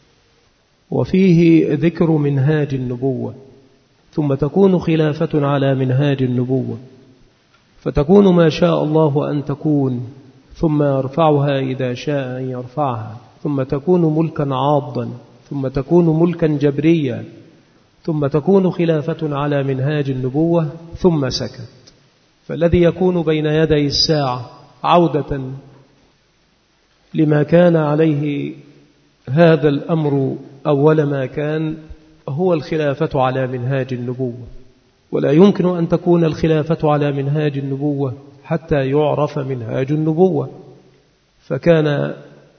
وفيه ذكر منهاج النبوة. ثم تكون خلافة على منهاج النبوة فتكون ما شاء الله أن تكون، ثم يرفعها إذا شاء أن يرفعها، ثم تكون ملكا عاضا، ثم تكون ملكا جبريا، ثم تكون خلافة على منهاج النبوة، ثم سكت. فالذي يكون بين يدي الساعة عودة لما كان عليه هذا الأمر أول ما كان هو الخلافة على منهاج النبوة، ولا يمكن أن تكون الخلافة على منهاج النبوة حتى يعرف منهاج النبوة. فكان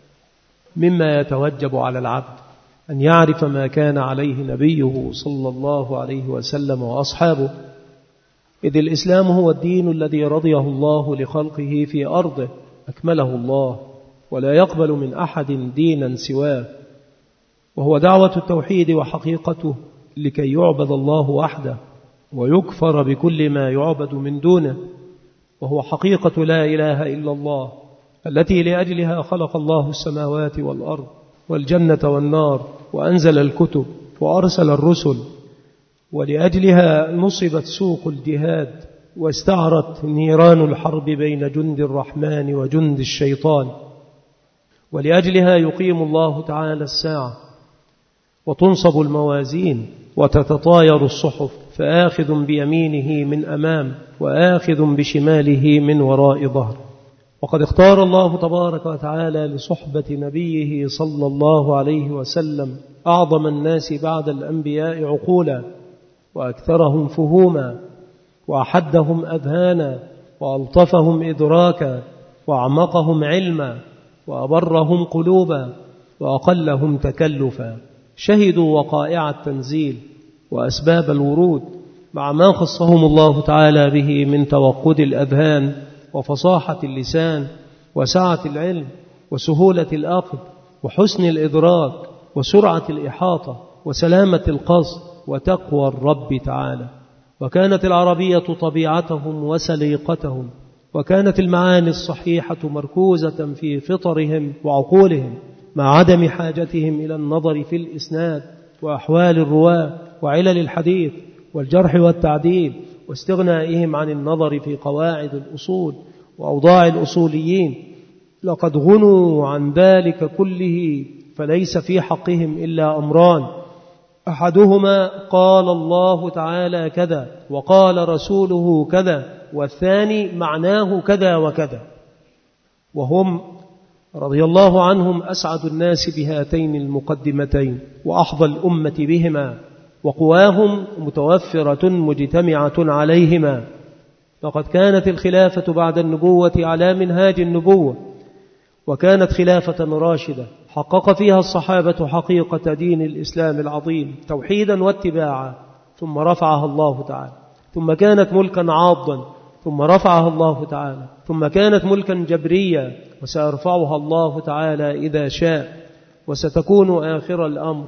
مما يتوجب على العبد أن يعرف ما كان عليه نبيه صلى الله عليه وسلم وأصحابه، إذ الإسلام هو الدين الذي رضيه الله لخلقه في أرضه، أكمله الله ولا يقبل من أحد دينا سواه، وهو دعوة التوحيد وحقيقته لكي يعبد الله وحده ويكفر بكل ما يعبد من دونه، وهو حقيقة لا إله إلا الله التي لأجلها خلق الله السماوات والأرض والجنة والنار، وأنزل الكتب وأرسل الرسل، ولأجلها نصبت سوق الجهاد واستعرت نيران الحرب بين جند الرحمن وجند الشيطان، ولأجلها يقيم الله تعالى الساعة وتنصب الموازين وتتطاير الصحف، فآخذ بيمينه من أمام وآخذ بشماله من وراء ظهر. وقد اختار الله تبارك وتعالى لصحبة نبيه صلى الله عليه وسلم أعظم الناس بعد الأنبياء عقولا، وأكثرهم فهوما، وأحدهم أذهانا، وألطفهم إدراكا، وأعمقهم علما، وأبرهم قلوبا، وأقلهم تكلفا. شهدوا وقائع التنزيل وأسباب الورود، مع ما خصهم الله تعالى به من توقد الأذهان وفصاحة اللسان وسعة العلم وسهولة الأخذ وحسن الإدراك وسرعة الإحاطة وسلامة القصد وتقوى الرب تعالى. وكانت العربية طبيعتهم وسليقتهم، وكانت المعاني الصحيحة مركوزة في فطرهم وعقولهم، مع عدم حاجتهم إلى النظر في الإسناد وأحوال الرواة وعلل الحديث والجرح والتعديل، واستغنائهم عن النظر في قواعد الأصول وأوضاع الأصوليين. لقد غنوا عن ذلك كله، فليس في حقهم إلا أمران: أحدهما قال الله تعالى كذا وقال رسوله كذا، والثاني معناه كذا وكذا. وهم رضي الله عنهم أسعد الناس بهاتين المقدمتين وأحظى الأمة بهما، وقواهم متوفرة مجتمعة عليهما. فقد كانت الخلافة بعد النبوة على منهاج النبوة، وكانت خلافة راشدة حقق فيها الصحابة حقيقة دين الإسلام العظيم توحيدا واتباعا، ثم رفعها الله تعالى. ثم كانت ملكا عاضا، ثم رفعها الله تعالى، ثم كانت ملكا جبريا وسيرفعها الله تعالى إذا شاء، وستكون آخر الأمر،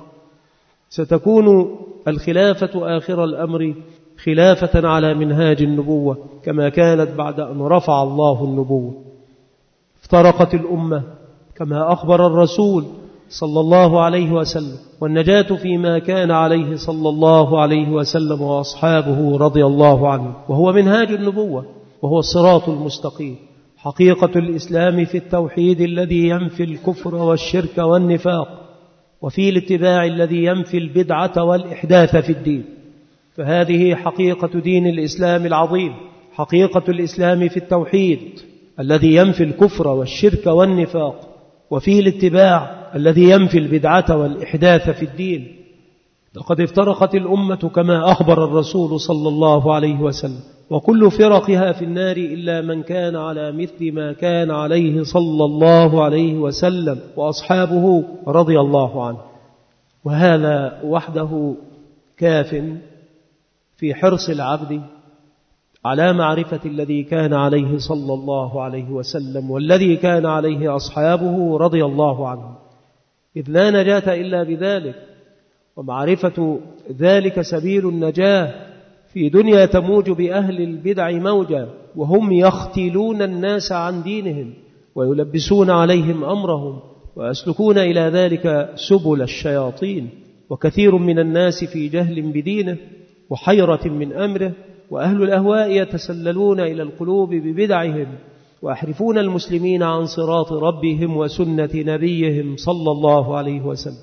ستكون الخلافة آخر الأمر خلافة على منهاج النبوة كما كانت بعد أن رفع الله النبوة. افترقت الأمة كما أخبر الرسول صلى الله عليه وسلم، والنجاة فيما كان عليه صلى الله عليه وسلم وأصحابه رضي الله عنه، وهو منهاج النبوة، وهو الصراط المستقيم، حقيقة الإسلام في التوحيد الذي ينفي الكفر والشرك والنفاق، وفي الاتباع الذي ينفي البدعة والإحداث في الدين. فهذه حقيقة دين الإسلام العظيم، حقيقة الإسلام في التوحيد الذي ينفي الكفر والشرك والنفاق، وفي الاتباع الذي ينفي البدعة والإحداث في الدين. لقد افترقت الأمة كما أخبر الرسول صلى الله عليه وسلم، وكل فرقها في النار إلا من كان على مثل ما كان عليه صلى الله عليه وسلم وأصحابه رضي الله عنه. وهذا وحده كاف في حرص العبد على معرفة الذي كان عليه صلى الله عليه وسلم والذي كان عليه أصحابه رضي الله عنه، إذ لا نجاة إلا بذلك، ومعرفة ذلك سبيل النجاة في دنيا تموج بأهل البدع موجا، وهم يختلون الناس عن دينهم ويلبسون عليهم أمرهم ويسلكون إلى ذلك سبل الشياطين، وكثير من الناس في جهل بدينه وحيرة من أمره، وأهل الأهواء يتسللون إلى القلوب ببدعهم ويحرفون المسلمين عن صراط ربهم وسنة نبيهم صلى الله عليه وسلم.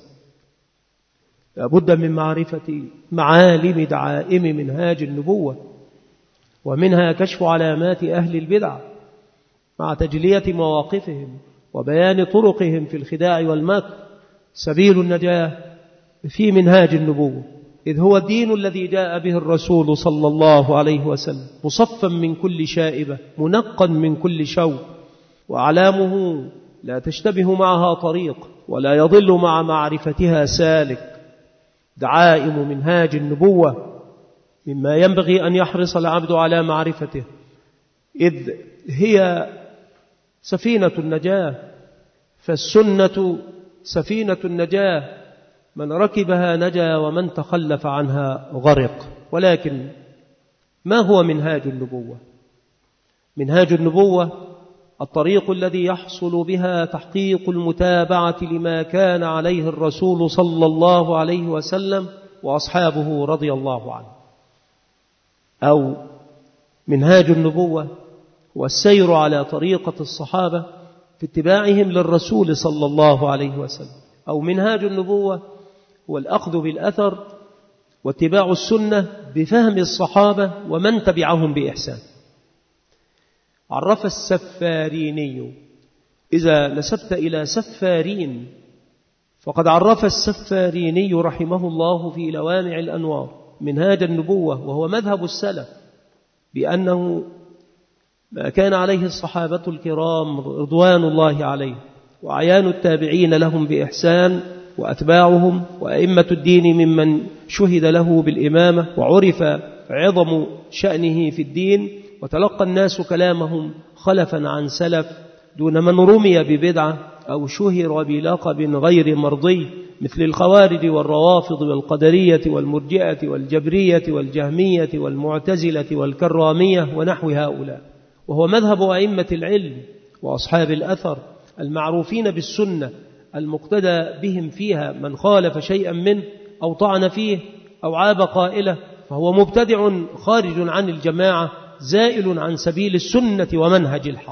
لابد من معرفة معالم دعائم منهاج النبوة، ومنها كشف علامات أهل البدع مع تجلية مواقفهم وبيان طرقهم في الخداع والمكر. سبيل النجاة في منهاج النبوة، إذ هو الدين الذي جاء به الرسول صلى الله عليه وسلم، مصفا من كل شائبة، منقا من كل شوب، وأعلامه لا تشتبه معها طريق ولا يضل مع معرفتها سالك. دعائم منهاج النبوة مما ينبغي أن يحرص العبد على معرفته، إذ هي سفينة النجاة، فالسنة سفينة النجاة، من ركبها نجا ومن تخلف عنها غرق. ولكن ما هو منهاج النبوة؟ منهاج النبوة الطريق الذي يحصل بها تحقيق المتابعة لما كان عليه الرسول صلى الله عليه وسلم وأصحابه رضي الله عنه. أو منهاج النبوة هو السير على طريقة الصحابة في اتباعهم للرسول صلى الله عليه وسلم. أو منهاج النبوة هو الأخذ بالأثر واتباع السنة بفهم الصحابة ومن تبعهم بإحسان. عرف السفاريني، إذا نسبت إلى سفارين فقد عرف السفاريني رحمه الله في لوامع الأنوار منهاج النبوة، وهو مذهب السلف، بأنه ما كان عليه الصحابة الكرام رضوان الله عليه وأعيان التابعين لهم بإحسان وأتباعهم وأئمة الدين ممن شهد له بالإمامة وعرف عظم شأنه في الدين، وتلقى الناس كلامهم خلفا عن سلف، دون من رمي ببدعة أو شهر بلقب غير مرضي مثل الخوارج والروافض والقدرية والمرجئة والجبرية والجهمية والمعتزلة والكرامية ونحو هؤلاء. وهو مذهب أئمة العلم وأصحاب الأثر المعروفين بالسنة المقتدى بهم فيها، من خالف شيئا منه أو طعن فيه أو عاب قائله فهو مبتدع خارج عن الجماعة، زائل عن سبيل السنة ومنهج الحق.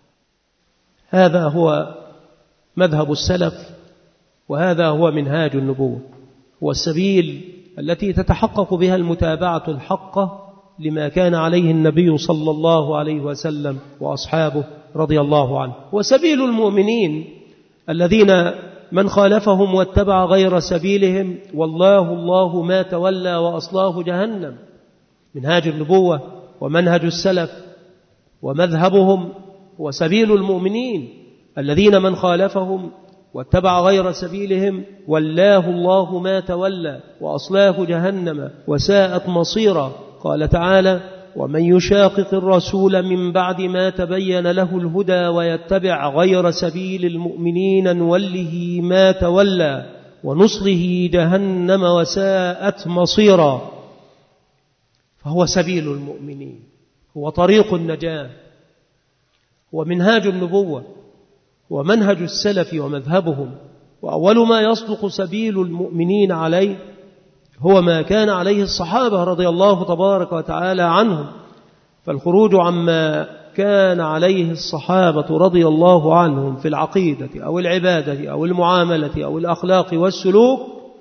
هذا هو مذهب السلف، وهذا هو منهاج النبوة، هو السبيل التي تتحقق بها المتابعة الحقة لما كان عليه النبي صلى الله عليه وسلم وأصحابه رضي الله عنه، وسبيل المؤمنين الذين من خالفهم واتبع غير سبيلهم والله الله ما تولى وأصلاه جهنم. منهاج النبوة ومنهج السلف ومذهبهم هو سبيل المؤمنين الذين من خالفهم واتبع غير سبيلهم والله الله ما تولى وأصلاه جهنم وساءت مصيرا. قال تعالى: ومن يشاقق الرسول من بعد ما تبين له الهدى ويتبع غير سبيل المؤمنين نوله ما تولى ونصله جهنم وساءت مصيرا. فهو سبيل المؤمنين، هو طريق النجاة، هو منهاج النبوة، هو منهج السلف ومذهبهم. وأول ما يصدق سبيل المؤمنين عليه هو ما كان عليه الصحابة رضي الله تبارك وتعالى عنهم. فالخروج عما كان عليه الصحابة رضي الله عنهم في العقيدة أو العبادة أو المعاملة أو الأخلاق والسلوك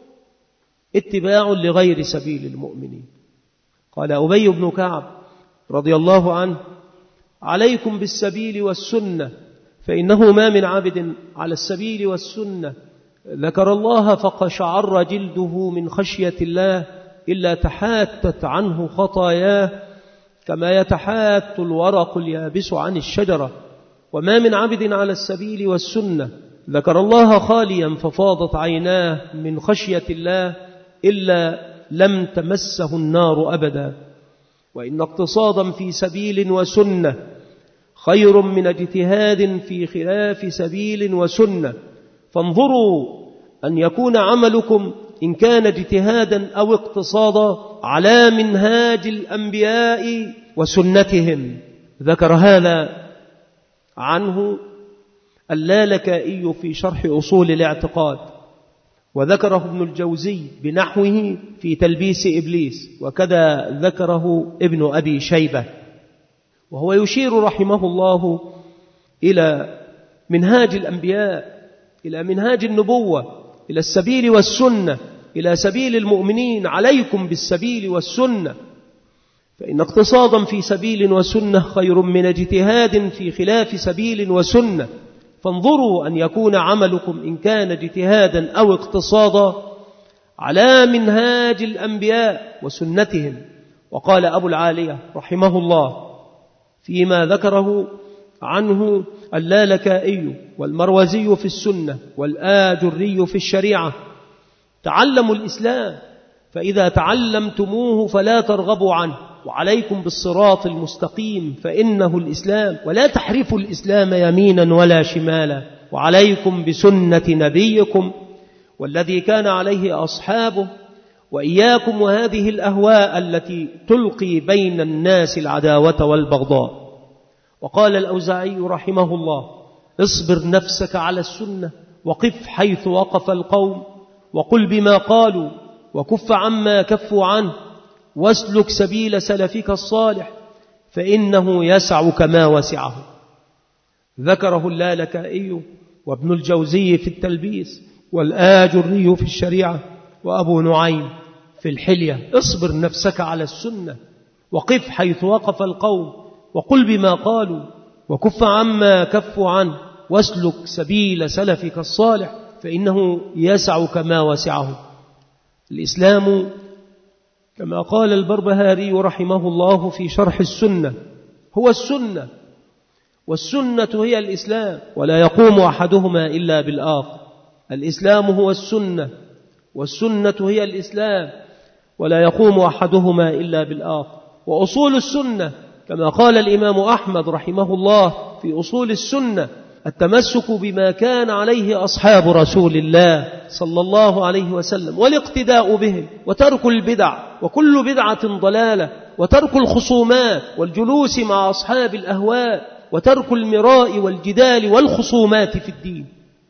اتباع لغير سبيل المؤمنين. قال أبي بن كعب رضي الله عنه: عليكم بالسبيل والسنة، فإنه ما من عبد على السبيل والسنة ذكر الله فقشعر جلده من خشية الله إلا تحاتت عنه خطاياه كما يتحات الورق اليابس عن الشجرة. وما من عبد على السبيل والسنة ذكر الله خاليا ففاضت عيناه من خشية الله إلا لم تمسه النار أبدا. وإن اقتصادا في سبيل وسنة خير من اجتهاد في خلاف سبيل وسنة. فانظروا أن يكون عملكم إن كان اجتهادا أو اقتصادا على منهاج الأنبياء وسنتهم. ذكر هذا عنه اللالكائي في شرح أصول الاعتقاد، وذكره ابن الجوزي بنحوه في تلبيس إبليس، وكذا ذكره ابن أبي شيبة. وهو يشير رحمه الله إلى منهاج الأنبياء، إلى منهاج النبوة، إلى السبيل والسنة، إلى سبيل المؤمنين. عليكم بالسبيل والسنة، فإن اقتصادا في سبيل وسنة خير من اجتهاد في خلاف سبيل وسنة. فانظروا أن يكون عملكم إن كان اجتهادا أو اقتصادا على منهاج الأنبياء وسنتهم. وقال أبو العالية رحمه الله فيما ذكره عنه اللالكائي والمروزي في السنة والآجري في الشريعة: تعلموا الإسلام فإذا تعلمتموه فلا ترغبوا عنه، وعليكم بالصراط المستقيم فإنه الإسلام، ولا تحرفوا الإسلام يمينا ولا شمالا، وعليكم بسنة نبيكم والذي كان عليه أصحابه، وإياكم وهذه الأهواء التي تلقي بين الناس العداوة والبغضاء. وقال الأوزاعي رحمه الله: اصبر نفسك على السنة وقف حيث وقف القوم، وقل بما قالوا وكف عما كفوا عنه، واسلك سبيل سلفك الصالح فإنه يسعك ما وسعه. ذكره اللالكائي وابن الجوزي في التلبيس والآجري في الشريعة وأبو نعيم في الحلية: اصبر نفسك على السنة وقف حيث وقف القوم، وقل بما قالوا وكف عما كفوا عنه، واسلك سبيل سلفك الصالح فإنه يسعك ما وسعه. الإسلام كما قال البربهاري رحمه الله في شرح السنة هو السنة، والسنة هي الإسلام، ولا يقوم أحدهما إلا بالآخر. الإسلام هو السنة، والسنة هي الإسلام، ولا يقوم أحدهما إلا بالآخر. وأصول السنة كما قال الإمام أحمد رحمه الله في أصول السنة: التمسك بما كان عليه أصحاب رسول الله صلى الله عليه وسلم والاقتداء بهم، وترك البدع وكل بدعة ضلالة، وترك الخصومات والجلوس مع أصحاب الأهواء، وترك المراء والجدال والخصومات في الدين.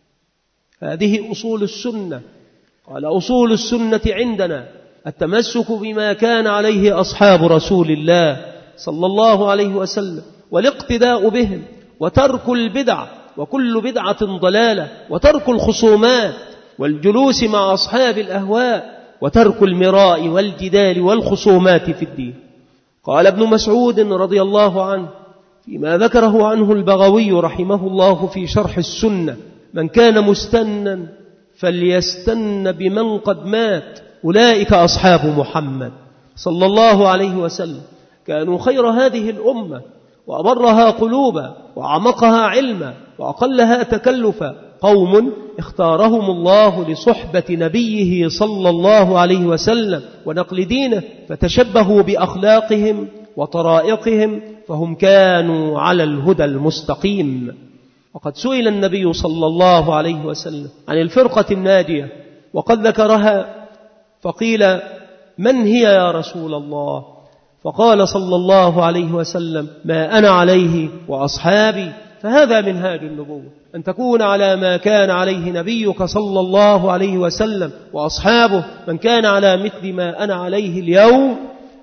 هذه أصول السنة. قال: أصول السنة عندنا التمسك بما كان عليه أصحاب رسول الله صلى الله عليه وسلم والاقتداء بهم، وترك البدع وكل بدعة ضلالة، وترك الخصومات والجلوس مع أصحاب الأهواء، وترك المراء والجدال والخصومات في الدين. قال ابن مسعود رضي الله عنه فيما ذكره عنه البغوي رحمه الله في شرح السنة: من كان مستنا فليستن بمن قد مات، أولئك أصحاب محمد صلى الله عليه وسلم، كانوا خير هذه الأمة وأبرها قلوبا وأعمقها علما وأقلها تكلفا، قوم اختارهم الله لصحبة نبيه صلى الله عليه وسلم ونقل دينه، فتشبهوا بأخلاقهم وطرائقهم، فهم كانوا على الهدى المستقيم. وقد سئل النبي صلى الله عليه وسلم عن الفرقة الناجية وقد ذكرها، فقيل: من هي يا رسول الله؟ فقال صلى الله عليه وسلم: ما أنا عليه وأصحابي. فهذا منهاج النبوة، أن تكون على ما كان عليه نبيك صلى الله عليه وسلم وأصحابه، من كان على مثل ما أنا عليه اليوم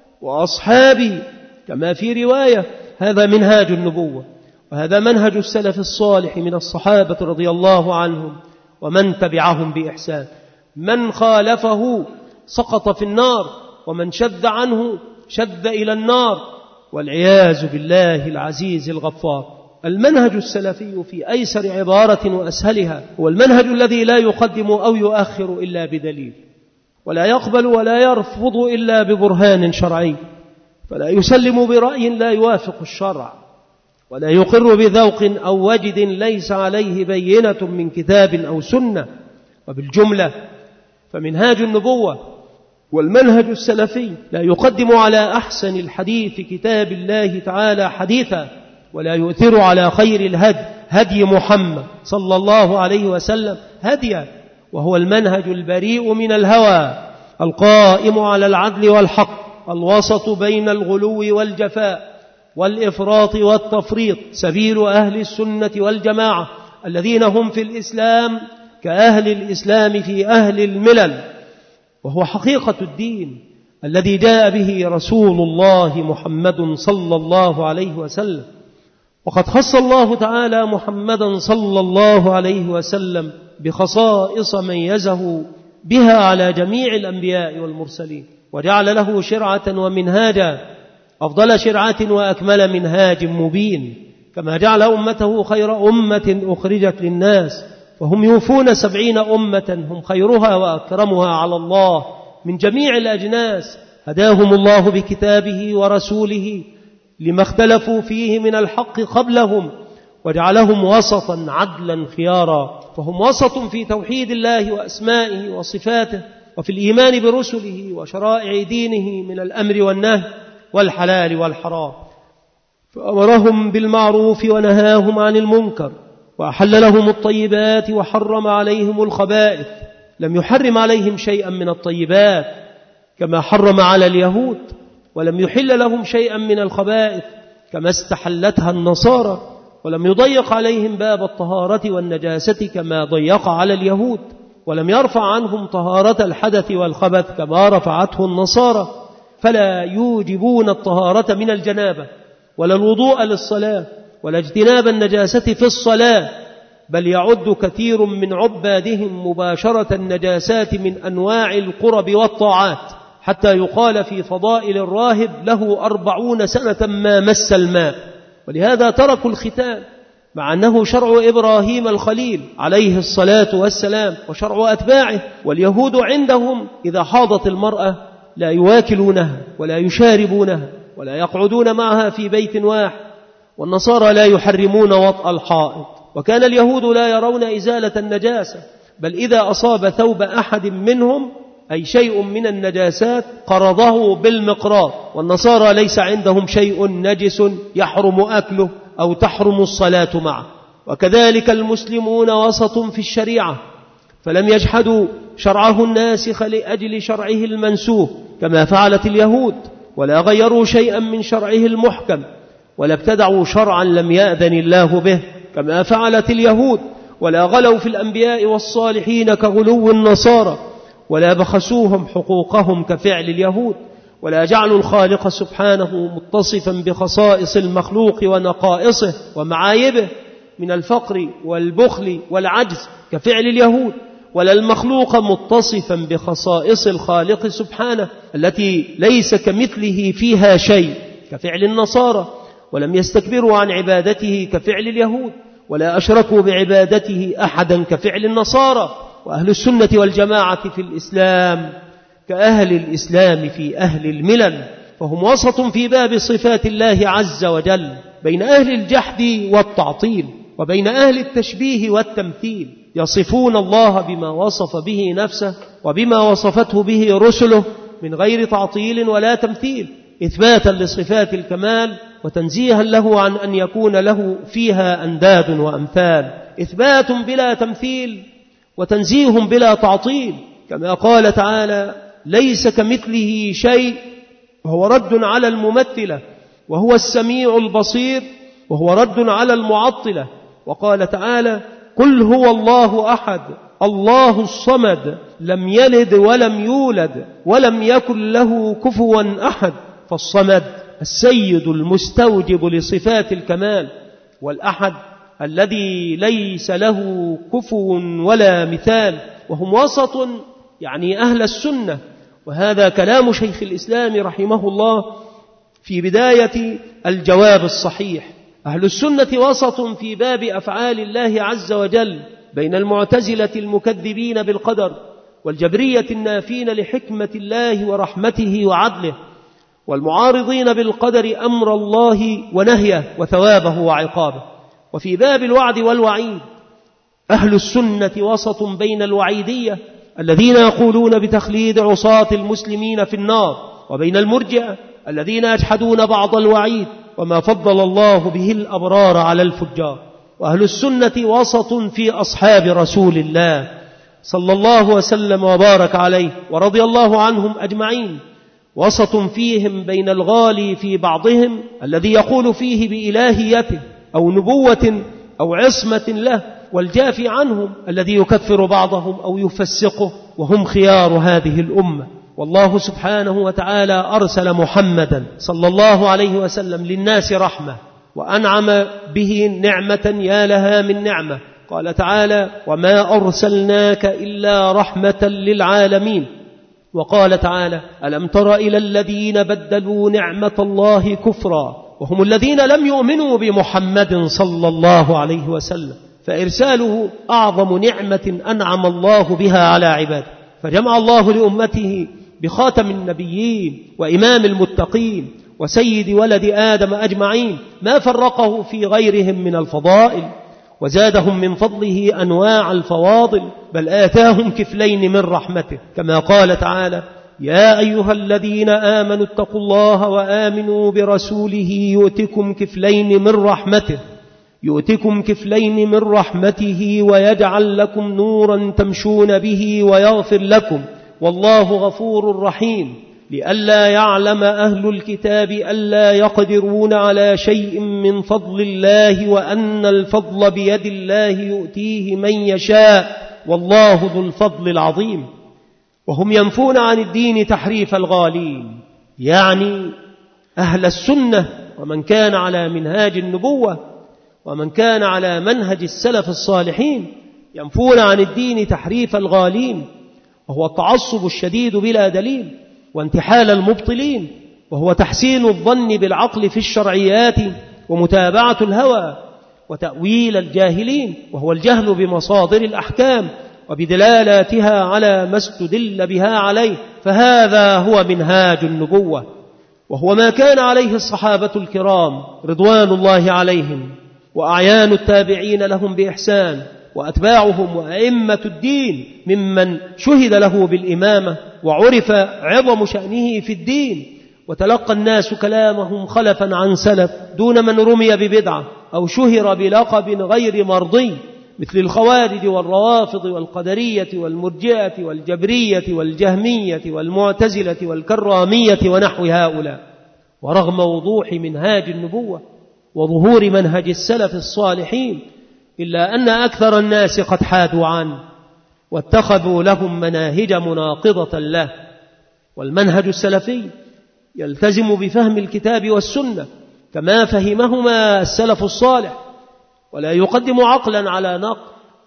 وأصحابي، كما في رواية. هذا منهاج النبوة، وهذا منهج السلف الصالح من الصحابة رضي الله عنهم ومن تبعهم بإحسان. من خالفه سقط في النار، ومن شذ عنه شذ إلى النار، والعياذ بالله العزيز الغفار. المنهج السلفي في أيسر عبارة وأسهلها هو المنهج الذي لا يقدم أو يؤخر إلا بدليل، ولا يقبل ولا يرفض إلا ببرهان شرعي، فلا يسلم برأي لا يوافق الشرع، ولا يقر بذوق أو وجد ليس عليه بينة من كتاب أو سنة. وبالجملة فمنهاج النبوة والمنهج السلفي لا يقدم على أحسن الحديث كتاب الله تعالى حديثا، ولا يؤثر على خير الهدي هدي محمد صلى الله عليه وسلم هديا، وهو المنهج البريء من الهوى القائم على العدل والحق، الوسط بين الغلو والجفاء والإفراط والتفريط، سبيل أهل السنة والجماعة الذين هم في الإسلام كأهل الإسلام في أهل الملل، وهو حقيقة الدين الذي جاء به رسول الله محمد صلى الله عليه وسلم. وقد خص الله تعالى محمدا صلى الله عليه وسلم بخصائص ميزه بها على جميع الأنبياء والمرسلين، وجعل له شرعة ومنهاجا، أفضل شرعة وأكمل منهاج مبين، كما جعل أمته خير أمة أخرجت للناس، فهم يوفون سبعين أمة هم خيرها وأكرمها على الله من جميع الأجناس، هداهم الله بكتابه ورسوله لما اختلفوا فيه من الحق قبلهم، وجعلهم وسطا عدلا خيارا، فهم وسط في توحيد الله وأسمائه وصفاته، وفي الإيمان برسله وشرائع دينه من الأمر والنهي والحلال والحرام، فأمرهم بالمعروف ونهاهم عن المنكر، وأحل لهم الطيبات وحرم عليهم الخبائث، لم يحرم عليهم شيئا من الطيبات كما حرم على اليهود، ولم يحل لهم شيئا من الخبائث كما استحلتها النصارى، ولم يضيق عليهم باب الطهارة والنجاسة كما ضيق على اليهود، ولم يرفع عنهم طهارة الحدث والخبث كما رفعته النصارى، فلا يوجبون الطهارة من الجنابة ولا الوضوء للصلاة ولا اجتناب النجاسة في الصلاة، بل يعد كثير من عبادهم مباشرة النجاسات من أنواع القرب والطاعات، حتى يقال في فضائل الراهب له أربعون سنة ما مس الماء. ولهذا تركوا الختان مع أنه شرع إبراهيم الخليل عليه الصلاة والسلام وشرع أتباعه، واليهود عندهم إذا حاضت المرأة لا يواكلونها ولا يشاربونها ولا يقعدون معها في بيت واحد، والنصارى لا يحرمون وطأ الحائط، وكان اليهود لا يرون إزالة النجاسة، بل إذا أصاب ثوب أحد منهم أي شيء من النجاسات قرضه بالمقراض، والنصارى ليس عندهم شيء نجس يحرم أكله أو تحرم الصلاة معه. وكذلك المسلمون وسط في الشريعة، فلم يجحدوا شرعه الناسخ لأجل شرعه المنسوخ كما فعلت اليهود، ولا غيروا شيئا من شرعه المحكم، ولا ابتدعوا شرعا لم يأذن الله به كما فعلت اليهود، ولا غلوا في الأنبياء والصالحين كغلو النصارى، ولا بخسوهم حقوقهم كفعل اليهود، ولا جعلوا الخالق سبحانه متصفا بخصائص المخلوق ونقائصه ومعايبه من الفقر والبخل والعجز كفعل اليهود، ولا المخلوق متصفا بخصائص الخالق سبحانه التي ليس كمثله فيها شيء كفعل النصارى، ولم يستكبروا عن عبادته كفعل اليهود، ولا أشركوا بعبادته أحدا كفعل النصارى. وأهل السنة والجماعة في الإسلام كأهل الإسلام في أهل الملل، فهم وسط في باب صفات الله عز وجل بين أهل الجحد والتعطيل وبين أهل التشبيه والتمثيل، يصفون الله بما وصف به نفسه وبما وصفته به رسله من غير تعطيل ولا تمثيل، إثباتا لصفات الكمال وتنزيها له عن أن يكون له فيها أنداد وأمثال، إثبات بلا تمثيل وتنزيه بلا تعطيل، كما قال تعالى: ليس كمثله شيء، وهو رد على الممثلة، وهو السميع البصير، وهو رد على المعطلة. وقال تعالى: قل هو الله أحد الله الصمد لم يلد ولم يولد ولم يكن له كفوا أحد. فالصمد السيد المستوجب لصفات الكمال، والأحد الذي ليس له كفو ولا مثال. وهم وسط، يعني أهل السنة. وهذا كلام شيخ الإسلام رحمه الله في بداية الجواب الصحيح. أهل السنة وسط في باب أفعال الله عز وجل بين المعتزلة المكذبين بالقدر والجبرية النافين لحكمة الله ورحمته وعدله، والمعارضين بالقدر أمر الله ونهيه وثوابه وعقابه. وفي باب الوعد والوعيد أهل السنة وسط بين الوعيدية الذين يقولون بتخليد عصاة المسلمين في النار، وبين المرجئة الذين يجحدون بعض الوعيد وما فضل الله به الأبرار على الفجار. وأهل السنة وسط في أصحاب رسول الله صلى الله وسلم وبارك عليه ورضي الله عنهم أجمعين، وسط فيهم بين الغالي في بعضهم الذي يقول فيه بإلهيته أو نبوة أو عصمة له، والجافي عنهم الذي يكفر بعضهم أو يفسقه، وهم خيار هذه الأمة. والله سبحانه وتعالى أرسل محمدا صلى الله عليه وسلم للناس رحمة، وأنعم به نعمة يا لها من نعمة. قال تعالى: وما أرسلناك إلا رحمة للعالمين. وقال تعالى: ألم تر إلى الذين بدلوا نعمة الله كفرا، وهم الذين لم يؤمنوا بمحمد صلى الله عليه وسلم. فإرساله أعظم نعمة أنعم الله بها على عباده، فجمع الله لأمته بخاتم النبيين وإمام المتقين وسيد ولد آدم أجمعين ما فرقه في غيرهم من الفضائل، وزادهم من فضله أنواع الفواضل، بل آتاهم كفلين من رحمته، كما قال تعالى: يا أيها الذين آمنوا اتقوا الله وآمنوا برسوله يؤتكم كفلين من رحمته يؤتكم كفلين من رحمته ويجعل لكم نورا تمشون به ويغفر لكم والله غفور رحيم. لئلا يعلم أهل الكتاب ألا يقدرون على شيء من فضل الله وأن الفضل بيد الله يؤتيه من يشاء والله ذو الفضل العظيم. وهم ينفون عن الدين تحريف الغالين، يعني أهل السنة ومن كان على منهاج النبوة ومن كان على منهج السلف الصالحين، ينفون عن الدين تحريف الغالين، وهو التعصب الشديد بلا دليل، وانتحال المبطلين، وهو تحسين الظن بالعقل في الشرعيات ومتابعة الهوى، وتأويل الجاهلين، وهو الجهل بمصادر الأحكام وبدلالاتها على ما استدل بها عليه. فهذا هو منهاج النبوة، وهو ما كان عليه الصحابة الكرام رضوان الله عليهم، وأعيان التابعين لهم بإحسان، وأتباعهم وأئمة الدين ممن شهد له بالإمامة وعرف عظم شأنه في الدين، وتلقى الناس كلامهم خلفا عن سلف دون من رمي ببدعة أو شهر بلقب غير مرضي، مثل الخوارج والروافض والقدرية والمرجئة والجبرية والجهمية والمعتزلة والكرامية ونحو هؤلاء. ورغم وضوح منهاج النبوة وظهور منهج السلف الصالحين، إلا أن أكثر الناس قد حادوا عنه واتخذوا لهم مناهج مناقضة له. والمنهج السلفي يلتزم بفهم الكتاب والسنة كما فهمهما السلف الصالح، ولا يقدم عقلا على نقل،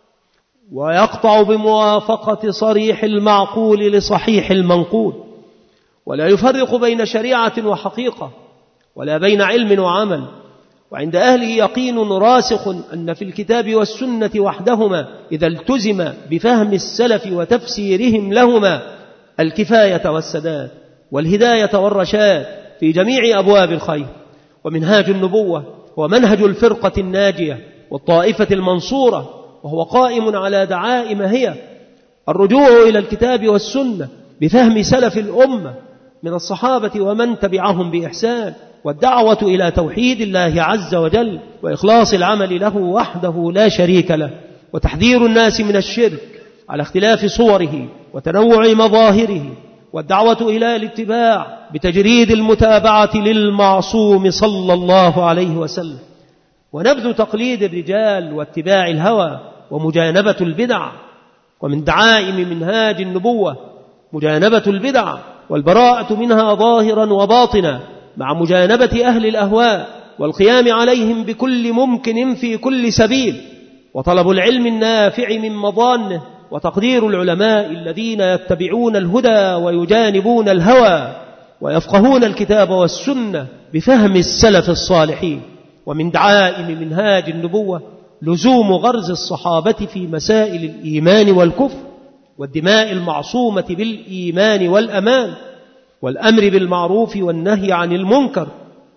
ويقطع بموافقة صريح المعقول لصحيح المنقول، ولا يفرق بين شريعة وحقيقة ولا بين علم وعمل. وعند أهله يقين راسخ أن في الكتاب والسنة وحدهما إذا التزم بفهم السلف وتفسيرهم لهما الكفاية والسداد والهداية والرشاد في جميع أبواب الخير. ومنهاج النبوة هو منهج الفرقة الناجية والطائفة المنصورة، وهو قائم على دعائم هي الرجوع إلى الكتاب والسنة بفهم سلف الأمة من الصحابة ومن تبعهم بإحسان، والدعوة إلى توحيد الله عز وجل وإخلاص العمل له وحده لا شريك له، وتحذير الناس من الشرك على اختلاف صوره وتنوع مظاهره، والدعوة إلى الاتباع بتجريد المتابعة للمعصوم صلى الله عليه وسلم، ونبذ تقليد الرجال واتباع الهوى ومجانبة البدع. ومن دعائم منهاج النبوة مجانبة البدع والبراءة منها ظاهرا وباطنا، مع مجانبة أهل الأهواء والقيام عليهم بكل ممكن في كل سبيل، وطلب العلم النافع من مضانه، وتقدير العلماء الذين يتبعون الهدى ويجانبون الهوى ويفقهون الكتاب والسنة بفهم السلف الصالحين. ومن دعائم منهاج النبوة لزوم غرز الصحابة في مسائل الإيمان والكفر والدماء المعصومة بالإيمان والأمان، والأمر بالمعروف والنهي عن المنكر،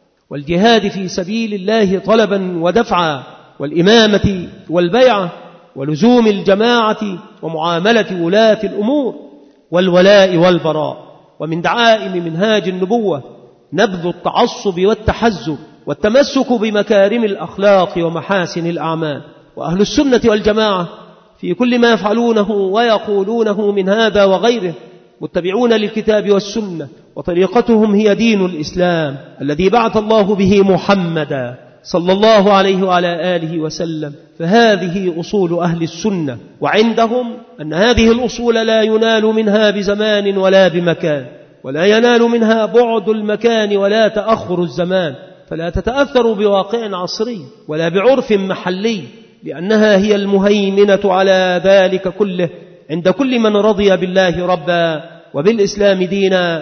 والجهاد في سبيل الله طلبا ودفعا، والإمامة والبيعة، ولزوم الجماعة ومعاملة ولاة الأمور، والولاء والبراء. ومن دعائم منهاج النبوة نبذ التعصب والتحزب والتمسك بمكارم الأخلاق ومحاسن الأعمال. وأهل السنة والجماعة في كل ما يفعلونه ويقولونه من هذا وغيره متبعون للكتاب والسنة، وطريقتهم هي دين الإسلام الذي بعث الله به محمدا صلى الله عليه وعلى آله وسلم. فهذه أصول أهل السنة، وعندهم أن هذه الأصول لا ينال منها بزمان ولا بمكان، ولا ينال منها بعد المكان ولا تأخر الزمان، فلا تتأثر بواقع عصري ولا بعرف محلي، لأنها هي المهيمنة على ذلك كله عند كل من رضي بالله ربا وبالإسلام دينا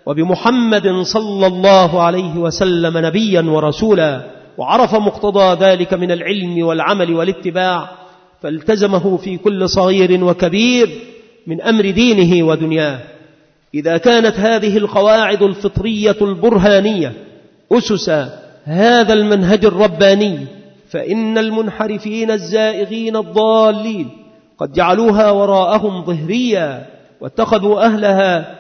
وبمحمد صلى الله عليه وسلم نبيا ورسولا، وعرف مقتضى ذلك من العلم والعمل والاتباع، فالتزمه في كل صغير وكبير من أمر دينه ودنياه. إذا كانت هذه القواعد الفطرية البرهانية أسس هذا المنهج الرباني، فإن المنحرفين الزائغين الضالين قد جعلوها وراءهم ظهريا، واتخذوا أهلها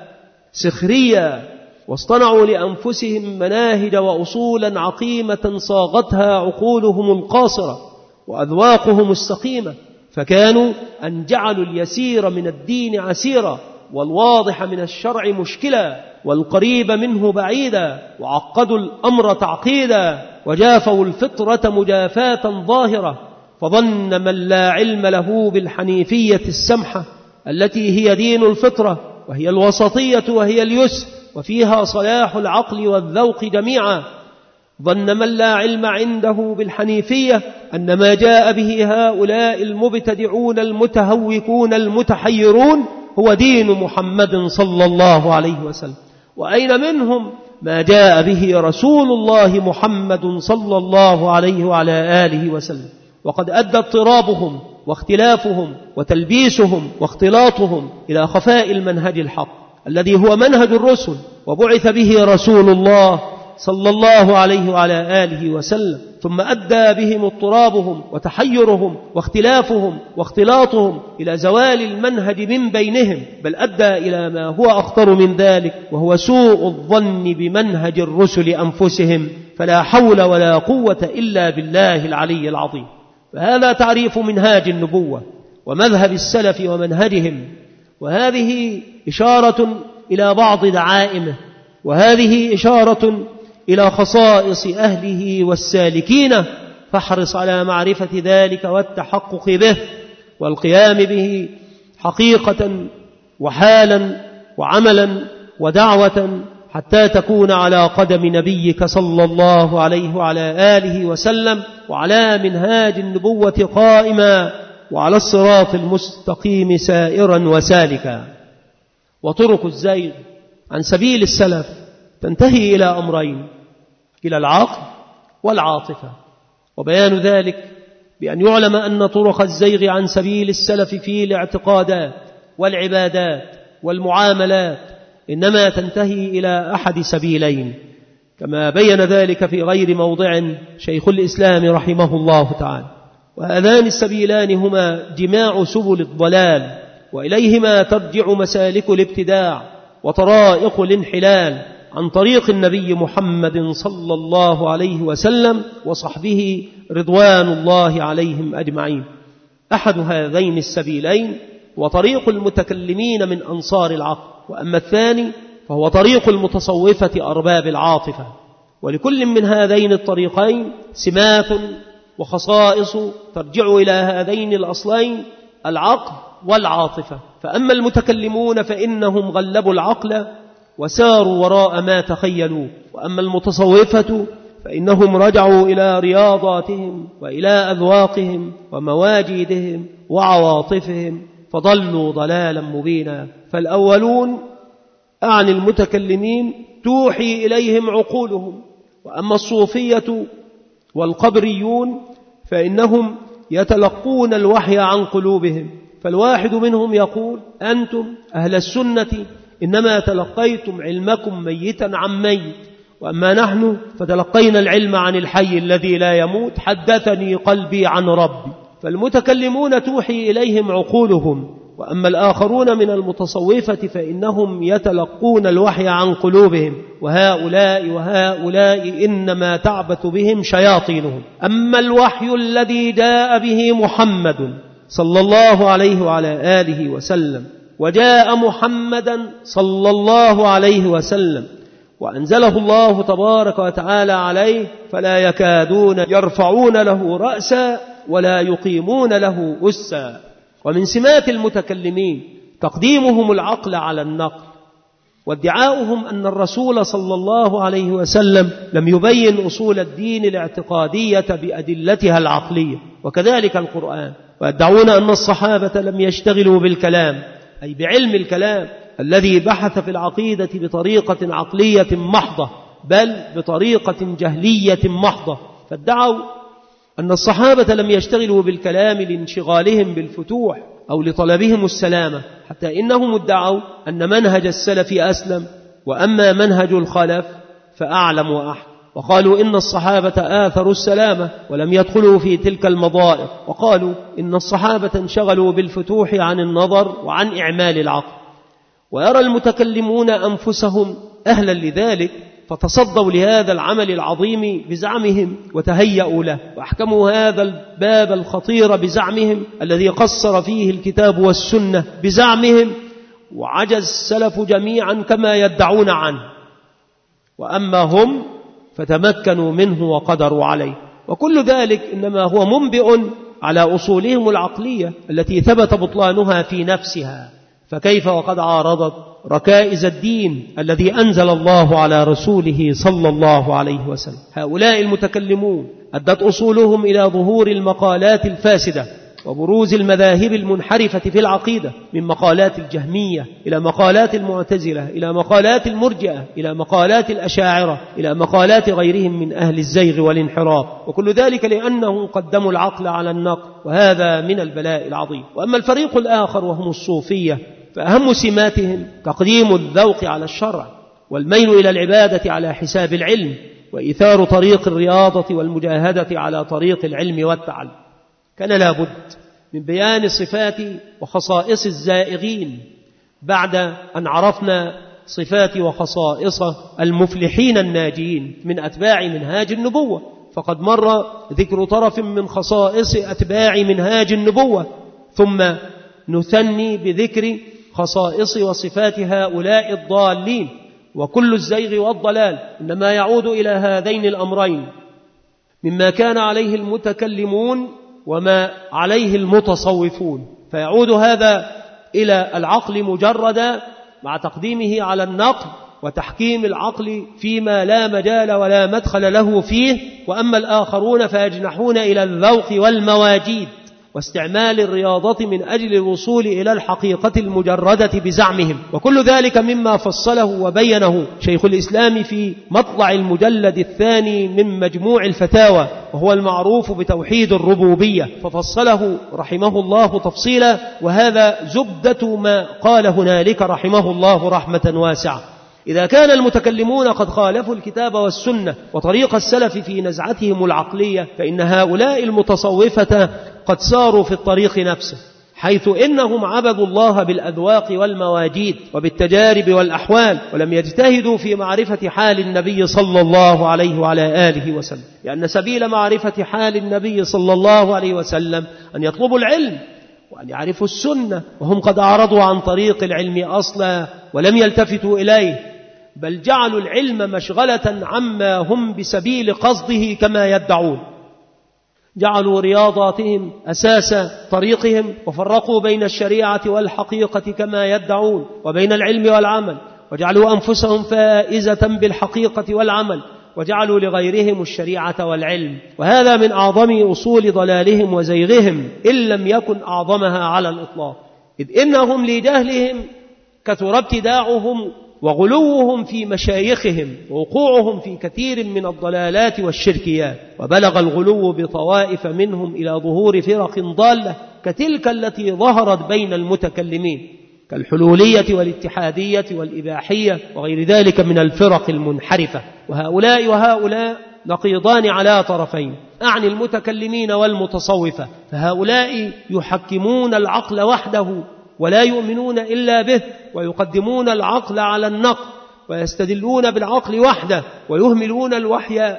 سخريا، واصطنعوا لأنفسهم مناهج وأصولا عقيمة صاغتها عقولهم القاصرة وأذواقهم السقيمة، فكانوا أن جعلوا اليسير من الدين عسيرا، والواضح من الشرع مشكلا، والقريب منه بعيدا، وعقدوا الأمر تعقيدا، وجافوا الفطرة مجافاة ظاهرة. فظن من لا علم له بالحنيفية السمحة التي هي دين الفطرة، وهي الوسطية وهي اليسر، وفيها صلاح العقل والذوق جميعا، ظن من لا علم عنده بالحنيفية أن ما جاء به هؤلاء المبتدعون المتهوكون المتحيرون هو دين محمد صلى الله عليه وسلم. وأين منهم ما جاء به رسول الله محمد صلى الله عليه وعلى آله وسلم؟ وقد أدى اضطرابهم واختلافهم وتلبيسهم واختلاطهم إلى خفاء المنهج الحق الذي هو منهج الرسل، وبعث به رسول الله صلى الله عليه وعلى آله وسلم، ثم أدى بهم اضطرابهم وتحيرهم واختلافهم واختلاطهم إلى زوال المنهج من بينهم، بل أدى إلى ما هو أخطر من ذلك، وهو سوء الظن بمنهج الرسل أنفسهم، فلا حول ولا قوة إلا بالله العلي العظيم. فهذا تعريف منهاج النبوة ومذهب السلف ومنهجهم، وهذه إشارة إلى بعض دعائمه، وهذه إشارة إلى خصائص أهله والسالكين، فاحرص على معرفة ذلك والتحقق به والقيام به حقيقة وحالا وعملا ودعوة، حتى تكون على قدم نبيك صلى الله عليه وعلى آله وسلم، وعلى منهاج النبوة قائما، وعلى الصراط المستقيم سائرا وسالكا. وطرق الزيغ عن سبيل السلف تنتهي إلى أمرين: إلى العقل والعاطفة. وبيان ذلك بأن يعلم أن طرق الزيغ عن سبيل السلف في الاعتقادات والعبادات والمعاملات إنما تنتهي إلى أحد سبيلين، كما بين ذلك في غير موضع شيخ الإسلام رحمه الله تعالى. وهذان السبيلان هما جماع سبل الضلال، وإليهما ترجع مسالك الابتداع، وطرائق الانحلال عن طريق النبي محمد صلى الله عليه وسلم وصحبه رضوان الله عليهم أجمعين. أحد هذين السبيلين وطريق المتكلمين من أنصار العقل، وأما الثاني فهو طريق المتصوفة أرباب العاطفة. ولكل من هذين الطريقين سمات وخصائص ترجع إلى هذين الأصلين العقل والعاطفة. فأما المتكلمون فإنهم غلبوا العقل وساروا وراء ما تخيلوا، وأما المتصوفة فإنهم رجعوا إلى رياضاتهم وإلى أذواقهم ومواجيدهم وعواطفهم فضلوا ضلالا مبينا. فالأولون أعني المتكلمين توحي إليهم عقولهم، وأما الصوفية والقبريون فإنهم يتلقون الوحي عن قلوبهم. فالواحد منهم يقول: أنتم أهل السنة إنما تلقيتم علمكم ميتا عن ميت، وأما نحن فتلقينا العلم عن الحي الذي لا يموت، حدثني قلبي عن ربي. فالمتكلمون توحي إليهم عقولهم، وأما الآخرون من المتصوفة فإنهم يتلقون الوحي عن قلوبهم، وهؤلاء وهؤلاء إنما تعبث بهم شياطينهم. أما الوحي الذي جاء به محمد صلى الله عليه وعلى آله وسلم، وجاء محمدا صلى الله عليه وسلم وأنزله الله تبارك وتعالى عليه، فلا يكادون يرفعون له رأسا ولا يقيمون له أسا. ومن سمات المتكلمين تقديمهم العقل على النقل، وادعاؤهم أن الرسول صلى الله عليه وسلم لم يبين أصول الدين الاعتقادية بأدلتها العقلية، وكذلك القرآن. ويدعون أن الصحابة لم يشتغلوا بالكلام، أي بعلم الكلام الذي بحث في العقيدة بطريقة عقلية محضة، بل بطريقة جهلية محضة. فادعوا أن الصحابة لم يشتغلوا بالكلام لانشغالهم بالفتوح أو لطلبهم السلامة، حتى إنهم ادعوا أن منهج السلف أسلم، وأما منهج الخلف فأعلم وأحكم. وقالوا إن الصحابة آثروا السلامة ولم يدخلوا في تلك المضائق، وقالوا إن الصحابة انشغلوا بالفتوح عن النظر وعن إعمال العقل. ويرى المتكلمون أنفسهم أهلا لذلك، فتصدوا لهذا العمل العظيم بزعمهم وتهيأوا له، وأحكموا هذا الباب الخطير بزعمهم الذي قصر فيه الكتاب والسنة بزعمهم، وعجز السلف جميعا كما يدعون عنه. وأما هم فتمكنوا منه وقدروا عليه. وكل ذلك إنما هو منبئ على أصولهم العقلية التي ثبت بطلانها في نفسها، فكيف وقد عارضت ركائز الدين الذي أنزل الله على رسوله صلى الله عليه وسلم. هؤلاء المتكلمون أدت أصولهم إلى ظهور المقالات الفاسدة وبروز المذاهب المنحرفة في العقيدة، من مقالات الجهمية إلى مقالات المعتزلة إلى مقالات المرجئة إلى مقالات الأشاعرة إلى مقالات غيرهم من أهل الزيغ والانحراف، وكل ذلك لأنهم قدموا العقل على النقل، وهذا من البلاء العظيم. وأما الفريق الآخر وهم الصوفية فأهم سماتهم تقديم الذوق على الشرع، والميل إلى العبادة على حساب العلم، وإيثار طريق الرياضة والمجاهدة على طريق العلم والتعلم. كان لابد من بيان صفات وخصائص الزائغين بعد أن عرفنا صفات وخصائص المفلحين الناجين من أتباع منهاج النبوة. فقد مر ذكر طرف من خصائص أتباع منهاج النبوة، ثم نثني بذكر خصائص وصفات هؤلاء الضالين. وكل الزيغ والضلال إنما يعود إلى هذين الأمرين، مما كان عليه المتكلمون وما عليه المتصوفون، فيعود هذا إلى العقل مجردا مع تقديمه على النقل وتحكيم العقل فيما لا مجال ولا مدخل له فيه. وأما الآخرون فيجنحون إلى الذوق والمواجيد واستعمال الرياضة من أجل الوصول إلى الحقيقة المجردة بزعمهم. وكل ذلك مما فصله وبينه شيخ الإسلام في مطلع المجلد الثاني من مجموع الفتاوى، وهو المعروف بتوحيد الربوبية، ففصله رحمه الله تفصيلا، وهذا زبدة ما قال هنالك رحمه الله رحمة واسعة. إذا كان المتكلمون قد خالفوا الكتاب والسنة وطريق السلف في نزعتهم العقلية، فإن هؤلاء المتصوفة قد ساروا في الطريق نفسه، حيث إنهم عبدوا الله بالأذواق والمواجيد وبالتجارب والأحوال، ولم يجتهدوا في معرفة حال النبي صلى الله عليه وعلى آله وسلم، لأن سبيل معرفة حال النبي صلى الله عليه وسلم أن يطلبوا العلم وأن يعرفوا السنة، وهم قد أعرضوا عن طريق العلم أصلا ولم يلتفتوا إليه، بل جعلوا العلم مشغلة عما هم بسبيل قصده كما يدعون، جعلوا رياضاتهم أساس طريقهم، وفرقوا بين الشريعة والحقيقة كما يدعون وبين العلم والعمل، وجعلوا أنفسهم فائزة بالحقيقة والعمل، وجعلوا لغيرهم الشريعة والعلم، وهذا من أعظم أصول ضلالهم وزيغهم إن لم يكن أعظمها على الإطلاق، إذ إنهم لجهلهم كثر ابتداعهم وغلوهم في مشايخهم ووقوعهم في كثير من الضلالات والشركيات، وبلغ الغلو بطوائف منهم إلى ظهور فرق ضالة كتلك التي ظهرت بين المتكلمين كالحلولية والاتحادية والإباحية وغير ذلك من الفرق المنحرفة. وهؤلاء وهؤلاء نقيضان على طرفين، أعني المتكلمين والمتصوفة، فهؤلاء يحكمون العقل وحده ولا يؤمنون إلا به، ويقدمون العقل على النقل، ويستدلون بالعقل وحده ويهملون الوحي